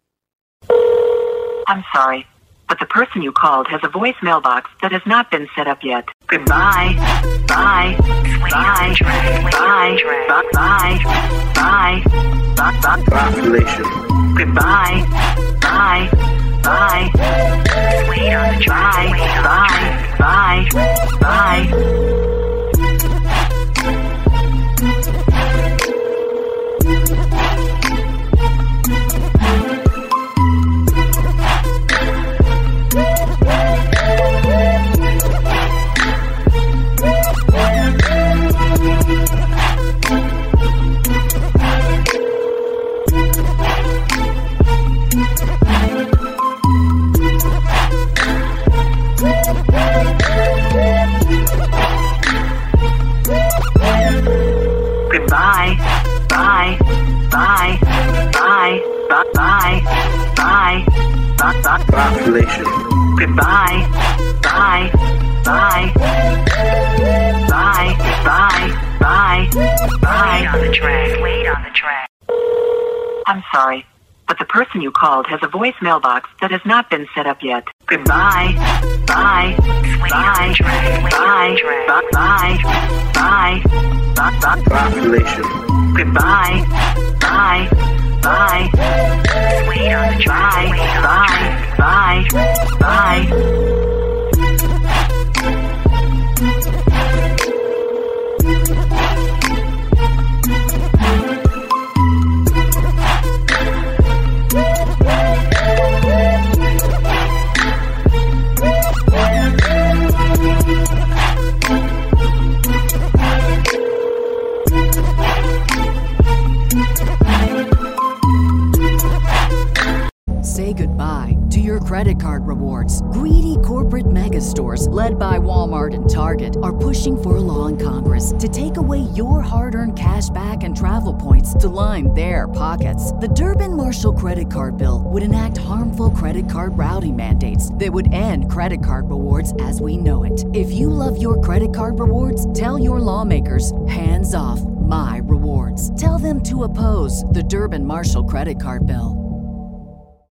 I'm sorry, but the person you called has a voicemail box that has not been set up yet. Goodbye. Bye. Bye. Bye. Bye. Bye. Bye. Bye. Bye. Population. Goodbye. Bye. Bye. Wait on the drive. Bye. Bye. Bye. Goodbye. Bye. Bye. Bye. Bye. Bye. Bye. Bye. Bye. Population. Goodbye. Bye. Bye. Bye. Bye. Bye. Bye. Wait on the track. Wait on the track. I'm sorry, but the person you called has a voicemail box that has not been set up yet. Goodbye. Bye. Bye. Bye. Bye. Bye. Bye. Bye. Bye. Population. Goodbye. Bye. Bye. Wait on the drive. Bye. Bye. Bye. Say goodbye to your credit card rewards. Greedy corporate mega stores, led by Walmart and Target, are pushing for a law in Congress to take away your hard-earned cash back and travel points to line their pockets. The Durbin-Marshall credit card bill would enact harmful credit card routing mandates that would end credit card rewards as we know it. If you love your credit card rewards, tell your lawmakers, hands off my rewards. Tell them to oppose the Durbin-Marshall credit card bill.